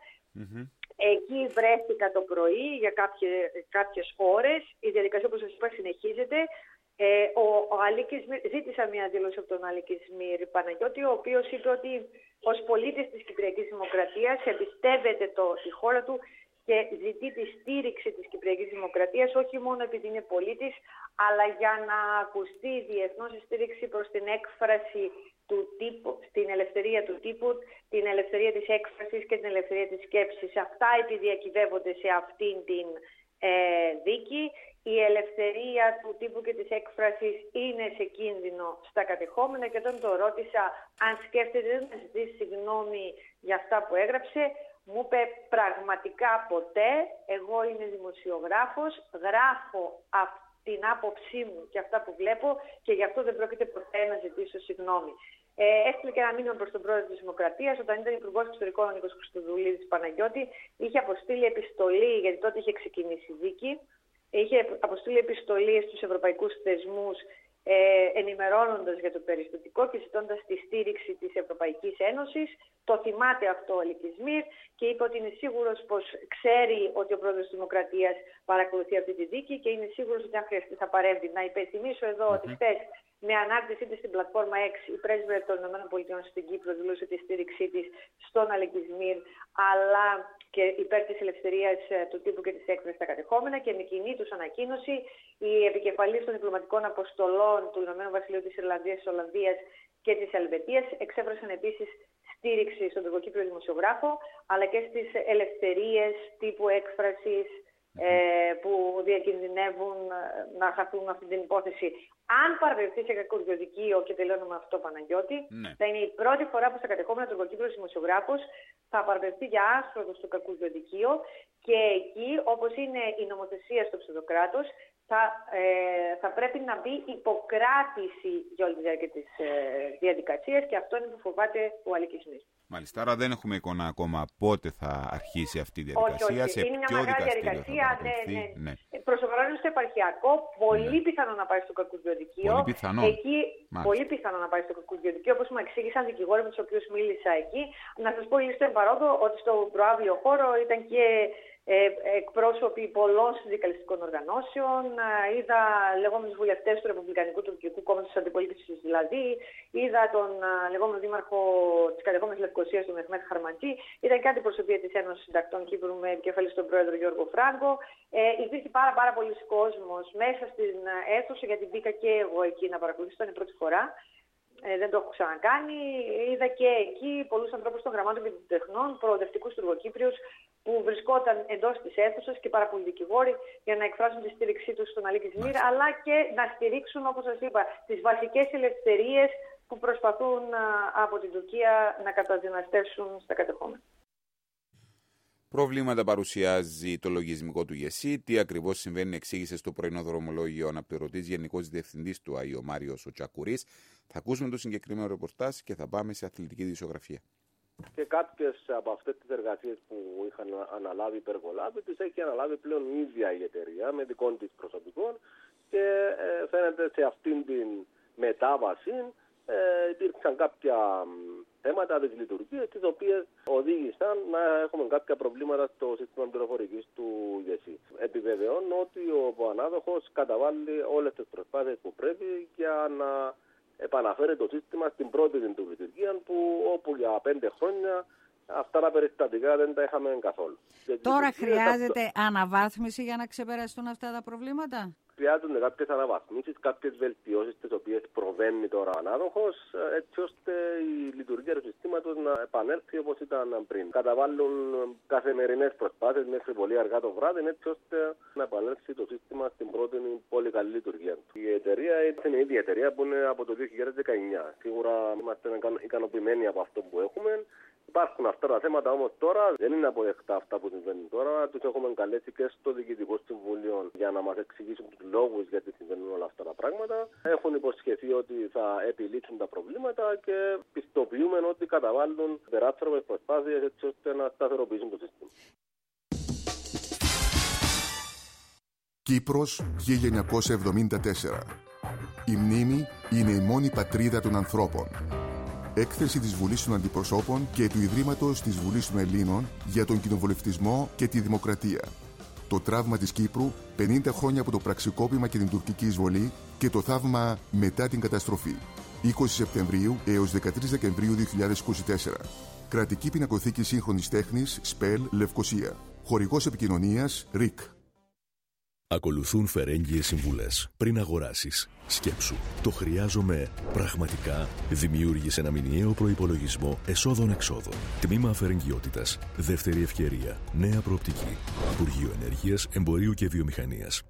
Εκεί βρέθηκα το πρωί για κάποιες ώρες. Η διαδικασία, όπως σας είπα, συνεχίζεται. Ο Αλή Κισμίρ, ζήτησα μια δήλωση από τον Αλή Κισμίρ Παναγιώτη, ο οποίος είπε ότι ως πολίτης της Κυπριακής Δημοκρατίας εμπιστεύεται τη χώρα του και ζητεί τη στήριξη της Κυπριακής Δημοκρατίας, όχι μόνο επειδή είναι πολίτης, αλλά για να ακουστεί διεθνώς η στήριξη προς την έκφραση του τύπου, στην ελευθερία του τύπου, την ελευθερία της έκφρασης και την ελευθερία της σκέψης. Αυτά επιδιακυβεύονται σε αυτήν την δίκη. Η ελευθερία του τύπου και της έκφρασης είναι σε κίνδυνο στα κατεχόμενα, και όταν το ρώτησα αν σκέφτεται να ζητήσει συγγνώμη για αυτά που έγραψε, μου είπε πραγματικά ποτέ. Εγώ είμαι δημοσιογράφος, γράφω την άποψή μου και αυτά που βλέπω, και γι' αυτό δεν πρόκειται ποτέ να ζητήσω συγγνώμη. Έστειλε και ένα μήνυμα προς τον πρόεδρο της Δημοκρατίας. Όταν ήταν υπουργός εξωτερικών ο Νίκος Χριστοδουλίδης Παναγιώτη, είχε αποστείλει επιστολή, γιατί τότε είχε ξεκινήσει η δίκη. Είχε αποστείλει επιστολή στους ευρωπαϊκούς θεσμούς ενημερώνοντας για το περιστατικό και ζητώντας τη στήριξη της Ευρωπαϊκής Ένωσης. Το θυμάται αυτό ο Αλικισμίρ και είπε ότι είναι σίγουρος πως ξέρει ότι ο πρόεδρος της Δημοκρατίας παρακολουθεί αυτή τη δίκη και είναι σίγουρος ότι αν χρειαστεί θα παρέμβει. Να υπενθυμίσω εδώ ότι χθες με ανάρτησή της στην πλατφόρμα X, η πρέσβυρα των ΗΠΑ στην Κύπρο δηλούσε τη στήριξή της στον Αλικισμίρ, αλλά και υπέρ της ελευθερίας του τύπου και της έκφρασης στα κατεχόμενα, και με κοινή τους ανακοίνωση οι επικεφαλείς των διπλωματικών αποστολών του Ηνωμένου Βασιλείου, της Ιρλανδίας, της Ολλανδίας και της Ελβετίας εξέφρασαν επίσης στήριξη στον τουρκοκύπριο δημοσιογράφο, αλλά και στις ελευθερίες τύπου έκφρασης που διακινδυνεύουν να χαθούν αυτή την υπόθεση. Αν παραπευθεί σε κακουργιοδικείο, και τελειώνω με αυτό, Παναγιώτη, θα είναι η πρώτη φορά που στα κατεχόμενα τουρκοκύπριος δημοσιογράφος θα παραπευθεί για άσπρωτο στο κακουργιοδικείο, και εκεί, όπως είναι η νομοθεσία στο ψευδοκράτος, θα πρέπει να μπει υποκράτηση για όλη τη διάρκεια της διαδικασίας, και αυτό είναι που φοβάται ο Αλικισμίρ. Μάλιστα, άρα δεν έχουμε εικόνα ακόμα πότε θα αρχίσει αυτή η διαδικασία. Όχι. Είναι μια μεγάλη διαδικασία. Ναι. Προς το παρόν είναι στο επαρχιακό. Πολύ πιθανό να πάει στο κακουργιοδικείο. Πολύ πιθανό να πάει στο κακουργιοδικείο, όπως μου εξήγησαν δικηγόροι με τους οποίους μίλησα εκεί. Να σας πω λίστο εμπαρόδο ότι στο προαύλιο χώρο ήταν και εκπρόσωποι πολλών συνδικαλιστικών οργανώσεων. Είδα λεγόμενους βουλευτές του Ρεπουμπλικανικού Τουρκικού Κόμματος της Αντιπολίτευσης, δηλαδή. Είδα τον λεγόμενο δήμαρχο της κατεχόμενης Λευκωσίας, τον Μεχμέτ Χαρμαντζή. Ήταν και αντιπροσωπεία της Ένωσης Συντακτών Κύπρου με επικεφαλής τον πρόεδρο Γιώργο Φράγκο. Υπήρχε πάρα πολλοί κόσμος μέσα στην αίθουσα, γιατί μπήκα και εγώ εκεί να παρακολουθήσω, ήταν η πρώτη φορά. Δεν το έχω ξανακάνει. Είδα και εκεί πολλούς ανθρώπους των γραμμάτων και των τεχνών, προοδευτικούς Τουρκοκύπριους, που βρισκόταν εντός της αίθουσας, και πάρα πολλοί δικηγόροι, για να εκφράσουν τη στήριξή τους στον Αλικισμίρ, αλλά και να στηρίξουν, όπως σας είπα, τις βασικές ελευθερίες που προσπαθούν από την Τουρκία να καταδυναστεύσουν στα κατεχόμενα. Προβλήματα παρουσιάζει το λογισμικό του ΓΕΣΥ. Τι ακριβώς συμβαίνει, εξήγησε στο πρωινό δρομολόγιο ο αναπληρωτής Γενικός Διευθυντής του ΑΕΟ Μάριος Τσακουρής. Θα ακούσουμε το συγκεκριμένο ρεπορτάζ και θα πάμε σε αθλητική ειδησιογραφία. Και κάποιες από αυτές τις εργασίες που είχαν αναλάβει υπεργολάβοι τις έχει αναλάβει πλέον η ίδια η εταιρεία με δικών της προσωπικών, και φαίνεται σε αυτήν την μετάβαση υπήρξαν κάποια θέματα της λειτουργίας, τις οποίες οδήγησαν να έχουμε κάποια προβλήματα στο σύστημα πληροφορικής του ΓΕΣΥ. Επιβεβαιώνω ότι ο ανάδοχος καταβάλει όλες τις προσπάθειες που πρέπει για να επαναφέρει το σύστημα στην πρώτη του λειτουργία, που όπου για 5 χρόνια αυτά τα περιστατικά δεν τα είχαμε καθόλου. Τώρα χρειάζεται αναβάθμιση για να ξεπεραστούν αυτά τα προβλήματα. Χρειάζονται κάποιες αναβαθμίσεις, κάποιες βελτιώσεις, τις οποίες προβαίνει τώρα ο ανάδοχος, έτσι ώστε η λειτουργία του συστήματος να επανέλθει όπως ήταν πριν. Καταβάλουν καθημερινές προσπάθειες μέχρι πολύ αργά το βράδυ, έτσι ώστε να επανέλθει το σύστημα στην πρώτη πολύ καλή λειτουργία του. Η εταιρεία είναι η ίδια εταιρεία που είναι από το 2019. Σίγουρα είμαστε ικανοποιημένοι από αυτό που έχουμε. Υπάρχουν αυτά τα θέματα όμως τώρα, δεν είναι αποδεκτά αυτά που συμβαίνουν τώρα. Τους έχουμε καλέσει και στο Διοικητικό Συμβούλιο για να μας εξηγήσουν τους λόγους γιατί συμβαίνουν όλα αυτά τα πράγματα. Έχουν υποσχεθεί ότι θα επιλύσουν τα προβλήματα και πιστοποιούμε ότι καταβάλουν τεράστιες προσπάθειες έτσι ώστε να σταθεροποιήσουν το σύστημα. Κύπρος 1974. Η μνήμη είναι η μόνη πατρίδα των ανθρώπων. Έκθεση της Βουλής των Αντιπροσώπων και του Ιδρύματος της Βουλής των Ελλήνων για τον κοινοβουλευτισμό και τη δημοκρατία. Το τραύμα της Κύπρου, 50 χρόνια από το πραξικόπημα και την τουρκική εισβολή, και το θαύμα μετά την καταστροφή. 20 Σεπτεμβρίου έως 13 Δεκεμβρίου 2024. Κρατική πινακοθήκη σύγχρονης τέχνης, ΣΠΕΛ, Λευκοσία. Χορηγός επικοινωνίας, ΡΙΚ. Ακολουθούν φερέγγιες συμβουλές. Πριν αγοράσεις, σκέψου. Το χρειάζομαι πραγματικά. Δημιούργησε ένα μηνιαίο προϋπολογισμό εσόδων-εξόδων. Τμήμα αφαιρεγγιότητας. Δεύτερη ευκαιρία. Νέα προοπτική. Υπουργείο Ενέργειας, Εμπορίου και Βιομηχανίας.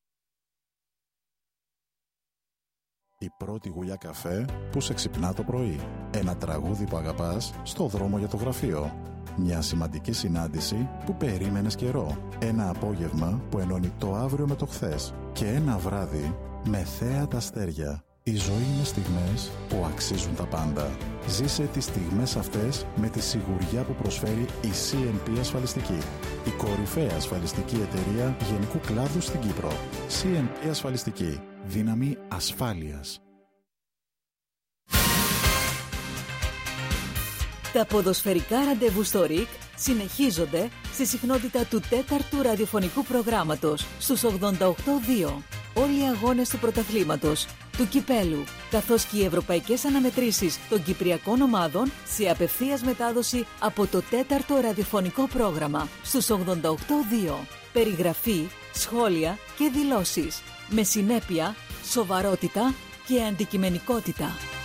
Η πρώτη γουλιά καφέ που σε ξυπνά το πρωί. Ένα τραγούδι που αγαπάς στο δρόμο για το γραφείο. Μια σημαντική συνάντηση που περίμενες καιρό. Ένα απόγευμα που ενώνει το αύριο με το χθες. Και ένα βράδυ με θέα τα αστέρια. Η ζωή είναι στιγμές που αξίζουν τα πάντα. Ζήσε τις στιγμές αυτές με τη σιγουριά που προσφέρει η CNP Ασφαλιστική. Η κορυφαία ασφαλιστική εταιρεία γενικού κλάδου στην Κύπρο. CNP Ασφαλιστική. δύναμη ασφάλειας. Τα ποδοσφαιρικά ραντεβού στο ΡΙΚ συνεχίζονται στη συχνότητα του 4ου ραδιοφωνικού προγράμματος στους 88.2. Όλοι οι αγώνες του πρωταθλήματος, του κυπέλου, καθώς και οι ευρωπαϊκές αναμετρήσεις των κυπριακών ομάδων σε απευθείας μετάδοση από το 4ο ραδιοφωνικό πρόγραμμα στους 88.2. Περιγραφή, σχόλια και δηλώσεις με συνέπεια, σοβαρότητα και αντικειμενικότητα.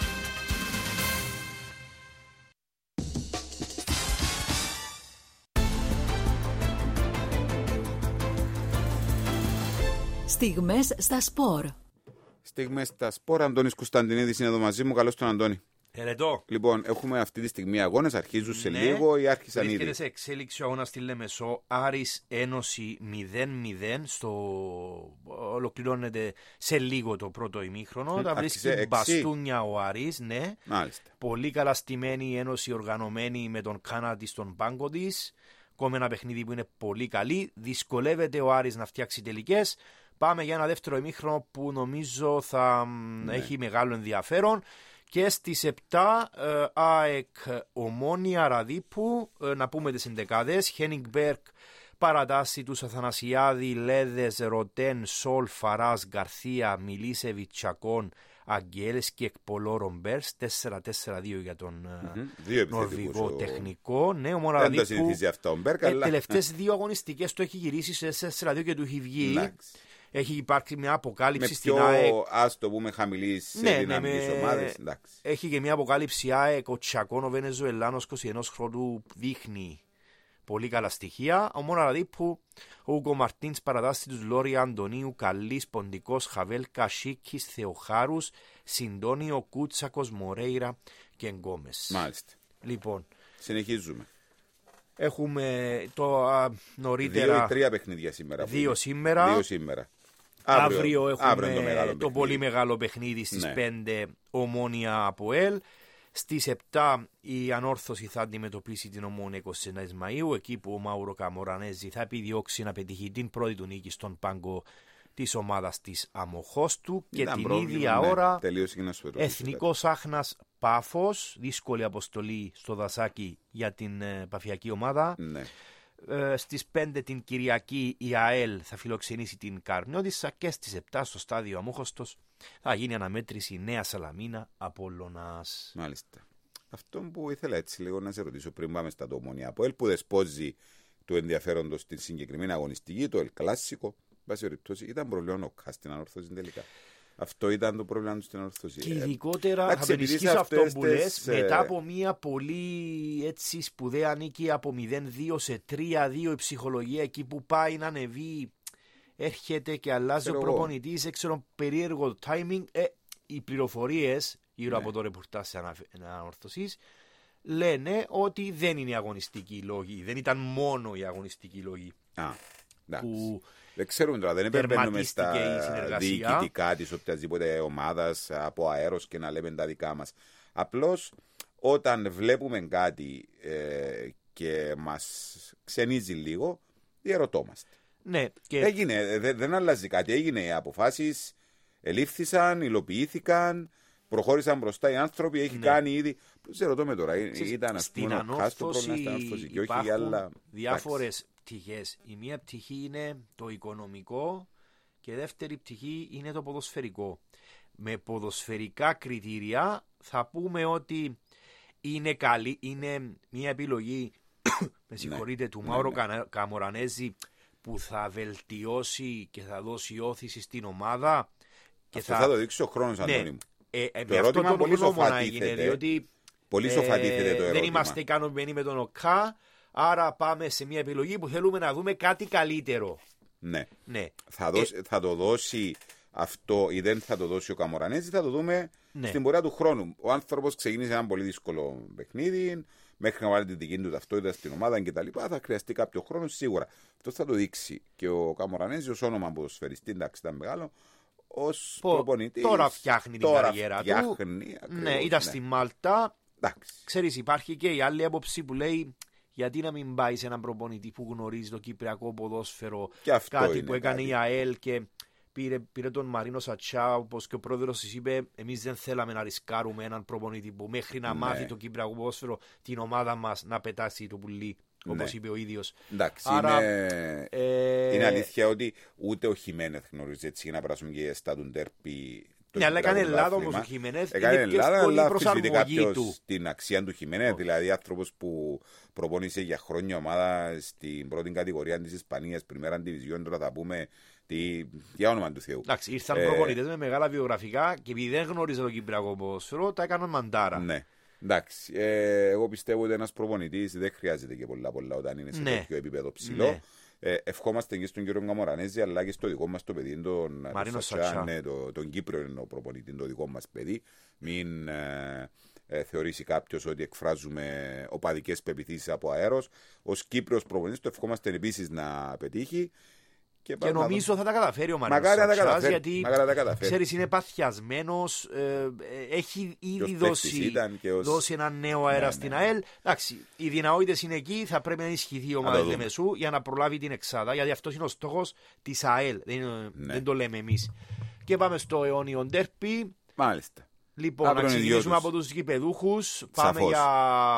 Στιγμές στα σπορ. Στιγμές στα σπορ. Αντώνης Κωνσταντινίδης είναι εδώ μαζί μου. Καλώς τον Αντώνη. Χαιρετώ. Λοιπόν, έχουμε αυτή τη στιγμή αγώνες. Αρχίζουν σε λίγο ή άρχισαν ήδη? Βρίσκεται σε εξέλιξη ο αγώνας στη Λεμεσό. Άρης Ένωση 0-0. Ολοκληρώνεται σε λίγο το πρώτο ημίχρονο. Τα βρίσκει μπαστούνια ο Άρης. Ναι. Μάλιστα. Πολύ καλά στημένη η Ένωση, οργανωμένη με τον Κάναντι στον πάγκο της. Ακόμα ένα παιχνίδι που είναι πολύ καλή. Δυσκολεύεται ο Άρης να φτιάξει τελικές. Πάμε για ένα δεύτερο ημίχρονο που νομίζω θα έχει μεγάλο ενδιαφέρον. Και στις 7 ΑΕΚ Ομόνια Ραδίπου, να πούμε τις εντεκάδες. Χένιγκ Μπέρκ παρατάσσει τους Αθανασιάδη, Λέδες, Ροτέν, Σολ, Φαράς, Γκαρθία, Μιλίσεβιτ, Τσακών, Αγγέλες και Εκπολό Ρομπέρς. 4-4-2 για τον νορβηγό τεχνικό. Ναι, ο Ομόνια Ραδίπου τελευταίες δύο αγωνιστικές το έχει γυρίσει σε 4-2 και του έχει βγει. Έχει υπάρξει μια αποκάλυψη στην ΑΕΚ. Ας το πούμε χαμηλής δυναμικής ομάδας. Έχει και μια αποκάλυψη ΑΕΚ. Ο Τσακών, ο Βενεζουελάνος 21 χρόνου, δείχνει πολύ καλά στοιχεία. Ο Ομόνια Ραδίπου, ο Ούγκο Μαρτίνς παρατάσσει τους Λόρια Αντωνίου, Καλής, Ποντικός, Χαβέλ, Κασίκης, Θεοχάρους, Συντόνιο, Κούτσακος, Μορέιρα και Γκόμες. Μάλιστα. Λοιπόν, συνεχίζουμε. Έχουμε νωρίτερα 2 ή 3 παιχνίδια σήμερα. 2 σήμερα. Αύριο έχουμε το πολύ μεγάλο παιχνίδι στις 5, Ομόνια ΑΠΟΕΛ. Στις 7 η Ανόρθωση θα αντιμετωπίσει την Ομόνια 29 Μαΐου, εκεί που ο Μάουρο Καμορανέζη θα επιδιώξει να πετύχει την πρώτη του νίκη στον πάγκο της ομάδας της Αμοχώστου. Και την ίδια ώρα Εθνικός Άχνας Πάφος, δύσκολη αποστολή στο δασάκι για την παφιακή ομάδα. Ναι. Στις 5 την Κυριακή η ΑΕΛ θα φιλοξενήσει την Καρμιώτισσα και στις 7 στο στάδιο Αμόχωστος θα γίνει αναμέτρηση Νέα Σαλαμίνα Απόλλωνας. Μάλιστα. Αυτό που ήθελα έτσι λίγο να σε ρωτήσω πριν πάμε στα το Ομόνια ΑΠΟΕΛ, που δεσπόζει του ενδιαφέροντος στην συγκεκριμένη αγωνιστική, το Ελ-Κλάσικο, βάση περιπτώσει, ήταν προβλήμα ο Κά στην Ανόρθωση τελικά. Αυτό ήταν το πρόβλημα του στην Ανόρθωση. Και ειδικότερα θα ενισχύσω αυτό που λες, μετά από μια πολύ έτσι σπουδαία νίκη από 0-2 σε 3-2 η ψυχολογία εκεί που πάει να ανεβεί, έρχεται και αλλάζει ο προπονητής, έξω περίεργο timing. Οι πληροφορίες γύρω από το ρεπορτάζ της Ανόρθωσης λένε ότι δεν είναι αγωνιστικοί λόγοι, δεν ήταν μόνο οι αγωνιστικοί λόγοι. Που δεν ξέρουμε τώρα, δεν επεμβαίνουμε στα διοικητικά της οποιασδήποτε ομάδας από αέρος και να λέμε τα δικά μας. Απλώς όταν βλέπουμε κάτι και μας ξενίζει λίγο, διαρωτόμαστε. Ναι, και έγινε, δεν αλλάζει κάτι, έγινε οι αποφάσεις, ελήφθησαν, υλοποιήθηκαν, προχώρησαν μπροστά οι άνθρωποι, έχει κάνει ήδη. Σε ρωτώ με τώρα, ήταν ας πούμε ο Κάστο πρόβλημα στην Ανόρθωση και όχι άλλα. Διάφορες πτυχές. Η μία πτυχή είναι το οικονομικό και η δεύτερη πτυχή είναι το ποδοσφαιρικό. Με ποδοσφαιρικά κριτήρια θα πούμε ότι είναι καλή, είναι μια επιλογή με συγχωρείτε, του Μάουρο Καμορανέζη που θα βελτιώσει και θα δώσει όθηση στην ομάδα. Και θα το δείξει ο χρόνος, Αντώνη μου. Το ερώτημα πολύ σοφά τίθεται, διότι πολύ σοφά τίθεται το ερώτημα. Δεν είμαστε ικανοποιημένοι με τον ΟΚΑ, άρα πάμε σε μια επιλογή που θέλουμε να δούμε κάτι καλύτερο. Ναι. Θα το δώσει αυτό ή δεν θα το δώσει ο Καμορανέζη, θα το δούμε στην πορεία του χρόνου. Ο άνθρωπος ξεκίνησε ένα πολύ δύσκολο παιχνίδι, μέχρι να βάλει την δική του ταυτότητα στην ομάδα κτλ. Θα χρειαστεί κάποιο χρόνο σίγουρα. Αυτό θα το δείξει. Και ο Καμορανέζη, ως όνομα ποδοσφαιριστή, εντάξει, ήταν μεγάλο. Ως προπονητής. Τώρα φτιάχνει την καριέρα του. Ακριβώς, ναι, ήταν στη Μάλτα. Ξέρεις, υπάρχει και η άλλη άποψη που λέει γιατί να μην πάει σε έναν προπονητή που γνωρίζει το κυπριακό ποδόσφαιρο, κάτι που έκανε η ΑΕΛ και πήρε τον Μαρίνο Σατσά, όπως και ο πρόεδρος της είπε, εμείς δεν θέλαμε να ρισκάρουμε έναν προπονητή που μέχρι να μάθει το κυπριακό ποδόσφαιρο την ομάδα μας να πετάσει το πουλί, όπως είπε ο ίδιος. Εντάξει, άρα, είναι αλήθεια ότι ούτε ο Χιμένεθ γνωρίζει έτσι για να περάσουμε και στα του ντέρπι. Ναι, αλλά έκανε Ελλάδα όμως ο Χιμένεθ, έκανε είναι πιο εύκολη η προσαρμογή του. Την αξία του Χιμένεθ, δηλαδή άνθρωπος που προπονήσε για χρόνια ομάδα στην πρώτη κατηγορία της Ισπανίας, Πριμέρα Ντιβιζιόν, τώρα θα πούμε για όνομα του Θεού. Εντάξει, ήρθαν προπονητές με μεγάλα βιογραφικά και επειδή δεν γνώριζε το κυπριακό ποδόσφαιρο, τα έκαναν μαντάρα. Ναι. Εντάξει, εγώ πιστεύω ότι ένας προπονητής δεν χρειάζεται και πολλά όταν είναι σε τέτοιο επίπεδο ψηλό. Ναι. Ευχόμαστε και στον κύριο Καμορανέζη αλλά και στο δικό μας το παιδί, τον Μαρίνο Σατσά, τον Κύπριο είναι ο προπονητή, το δικό μας παιδί. Μην θεωρήσει κάποιος ότι εκφράζουμε οπαδικές πεποιθήσεις από αέρος. Ως Κύπριος προπονητής το ευχόμαστε επίσης να πετύχει. Και νομίζω θα τα καταφέρει ο Μαρίνος Σατσάς, γιατί ξέρεις είναι παθιασμένος, έχει ήδη δώσει ένα νέο αέρα στην ΑΕΛ. Εντάξει, οι δυναότητες είναι εκεί, θα πρέπει να ενισχυθεί η ομάδα του Λεμεσού για να προλάβει την εξάδα, γιατί αυτός είναι ο στόχος της ΑΕΛ, δεν το λέμε εμείς. Και πάμε στο αιώνιο ντέρπι. Μάλιστα. Λοιπόν, να ξεκινήσουμε από τους γηπεδούχους. Πάμε για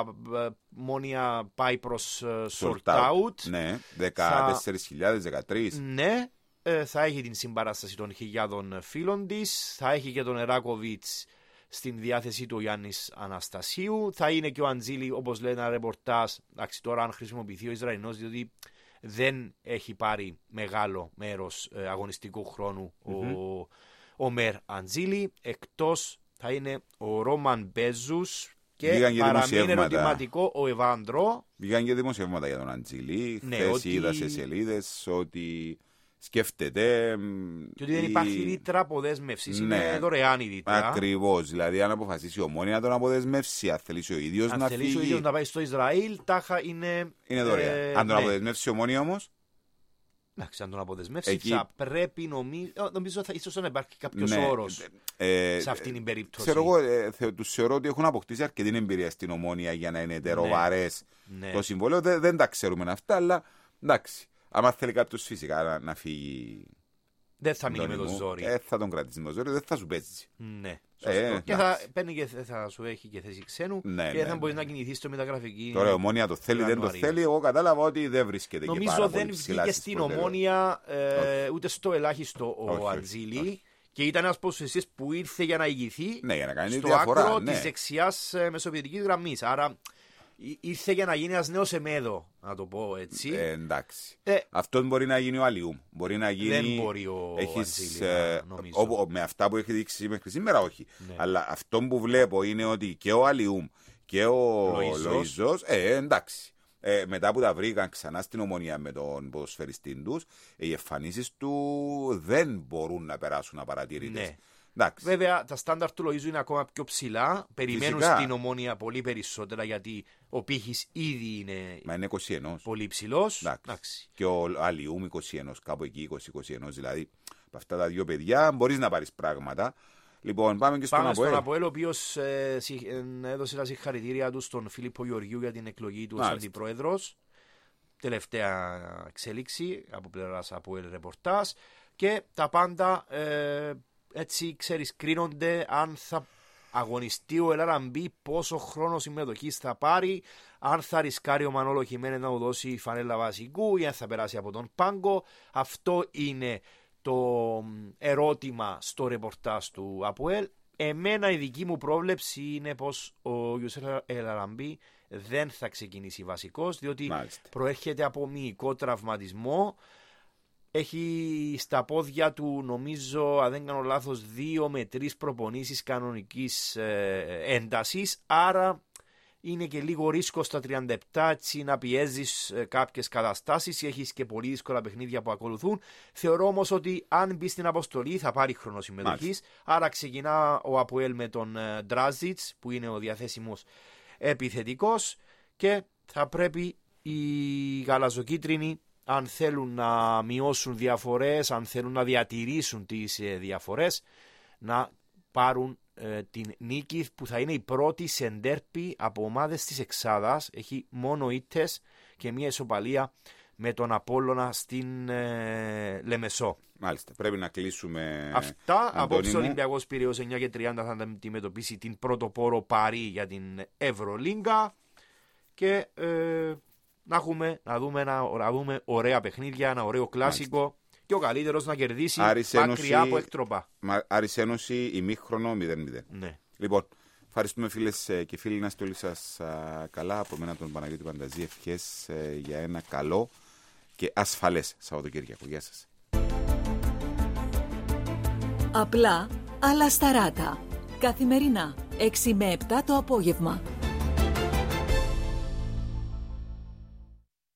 Μόνια πάει προς sold out. Ναι, 14.013. Ναι, θα έχει την συμπαράσταση των χιλιάδων φίλων της. Θα έχει και τον Εράκοβιτς στην διάθεσή του ο Γιάννης Αναστασίου. Θα είναι και ο Αντζήλη, όπως λέει ένα ρεπορτάζ. Εντάξει, τώρα αν χρησιμοποιηθεί ο Ισραηλινός, διότι δεν έχει πάρει μεγάλο μέρος αγωνιστικού χρόνου ο Μερ Αντζήλη. Εκτός θα είναι ο Ρόμαν Μπέζους και παραμείνει ερωτηματικό ο Εβάντρο. Βγήκαν και δημοσιεύματα για τον Αντζήλη. Χθες είδα σε σελίδες ότι σκέφτεται. Και ότι δεν υπάρχει ρήτρα αποδέσμευσης, είναι δωρεάν η ρήτρα. Ακριβώς, δηλαδή αν αποφασίσει η Ομόνοια να τον αποδεσμεύσει, αν θέλει ο ίδιος να φύγει. Αν θέλει ο ίδιος να πάει στο Ισραήλ, τάχα είναι δωρεάν. Αν τον αποδεσμεύσει η Ομόνοια όμως. Εντάξει, αν τον αποδεσμεύσει θα πρέπει νομίζω ίσως να υπάρχει κάποιος όρος σε αυτήν την περίπτωση. Ξέρω εγώ, τους θεωρώ ότι έχουν αποκτήσει αρκετή εμπειρία στην Ομόνοια για να είναι τεροβαρές το συμβόλαιο. Δεν τα ξέρουμε αυτά, αλλά εντάξει. Άμα θέλει κάποιος φυσικά να φύγει. Δεν θα μείνει με το ζόρι. Θα τον κρατήσει με το ζόρι, δεν θα σου παίζει. Ναι. Και θα παίρνει και θα σου έχει και θέση ξένου και θα μπορεί να κινηθεί στο μεταγραφική. Τώρα η Ομόνοια το θέλει, δεν το θέλει. Εγώ κατάλαβα ότι δεν βρίσκεται και πάρα πολύ. Νομίζω δεν βγήκε στην Ομόνοια ούτε στο ελάχιστο ο Αντζήλη. Και ήταν ένας ποσοστής που ήρθε για να ηγηθεί στο άκρο της δεξιάς μεσοπαιδικής γραμμής. Άρα ήρθε για να γίνει ένας νέος Εμέδο, να το πω έτσι. Εντάξει. Αυτό μπορεί να γίνει ο Αλιούμ. Μπορεί να γίνει. Δεν μπορεί ο Αντζήλη, νομίζω. Με αυτά που έχει δείξει μέχρι σήμερα, όχι. Ναι. Αλλά αυτό που βλέπω είναι ότι και ο Αλιούμ και ο Λοϊζός, εντάξει. Μετά που τα βρήκαν ξανά στην Ομονία με τον ποδοσφαιριστή τους, οι εμφανίσεις του δεν μπορούν να περάσουν απαρατήρητες. Ναι. Εντάξει. Βέβαια, τα στάνταρ του Λοΐζου είναι ακόμα πιο ψηλά. Περιμένουν στην Ομόνοια πολύ περισσότερα γιατί ο πύχης ήδη είναι 21. Πολύ ψηλός. Και ο Αλιούμ 21, κάπου εκεί 20-21. Δηλαδή, από αυτά τα δύο παιδιά μπορείς να πάρεις πράγματα. Λοιπόν, πάμε και στον Αποέλ, ο οποίος έδωσε τα συγχαρητήρια του στον Φίλιππο Γεωργίου για την εκλογή του ως αντιπρόεδρος. Τελευταία εξέλιξη από πλευράς Αποέλ ρεπορτάζ. Και τα πάντα έτσι, ξέρεις, κρίνονται αν θα αγωνιστεί ο Ελαραμπή, πόσο χρόνο συμμετοχής θα πάρει, αν θα ρισκάρει ο Μανόλο Χιμένες να του δώσει φανέλα βασικού ή αν θα περάσει από τον πάγκο. Αυτό είναι το ερώτημα στο ρεπορτάζ του ΑΠΟΕΛ. Εμένα η δική μου πρόβλεψη είναι πως ο Ιουσέφ Ελαραμπή δεν θα ξεκινήσει βασικός, διότι προέρχεται από μυϊκό τραυματισμό. Έχει στα πόδια του, νομίζω, αν δεν κάνω λάθος, 2 με 3 προπονήσεις κανονικής έντασης, άρα είναι και λίγο ρίσκο στα 37 έτσι, να πιέζεις κάποιες καταστάσεις. Έχεις και πολύ δύσκολα παιχνίδια που ακολουθούν. Θεωρώ όμως ότι αν μπει στην αποστολή θα πάρει χρόνο συμμετοχής. Άρα ξεκινά ο Αποέλ με τον Ντράζιτς που είναι ο διαθέσιμος επιθετικός και θα πρέπει οι γαλαζοκίτρινοι, αν θέλουν να μειώσουν διαφορές, αν θέλουν να διατηρήσουν τις διαφορές, να πάρουν την νίκη που θα είναι η πρώτη σε ντέρπι από ομάδες της εξάδας. Έχει μόνο ήττες και μια ισοπαλία με τον Απόλλωνα στην Λεμεσό. Μάλιστα, πρέπει να κλείσουμε. Αυτά. Απόψε ο Ολυμπιακός Πειραιώς 9:30 θα αντιμετωπίσει την πρωτοπόρο Παρί για την Ευρωλίγκα. Και να δούμε ωραία παιχνίδια, ένα ωραίο κλάσικο. Μάλιστα. Και ο καλύτερος να κερδίσει μακριά από εκτροπά. Άρης Ένωση ημίχρονο 0-0. Ναι. Λοιπόν, ευχαριστούμε φίλες και φίλοι, να είστε όλοι σας καλά. Από μένα τον Παναγιώτη Πανταζή, ευχές για ένα καλό και ασφαλές Σαββατοκύριακο. Γεια σας. Απλά, αλλά σταράτα. Καθημερινά, 6 με 7 το απόγευμα.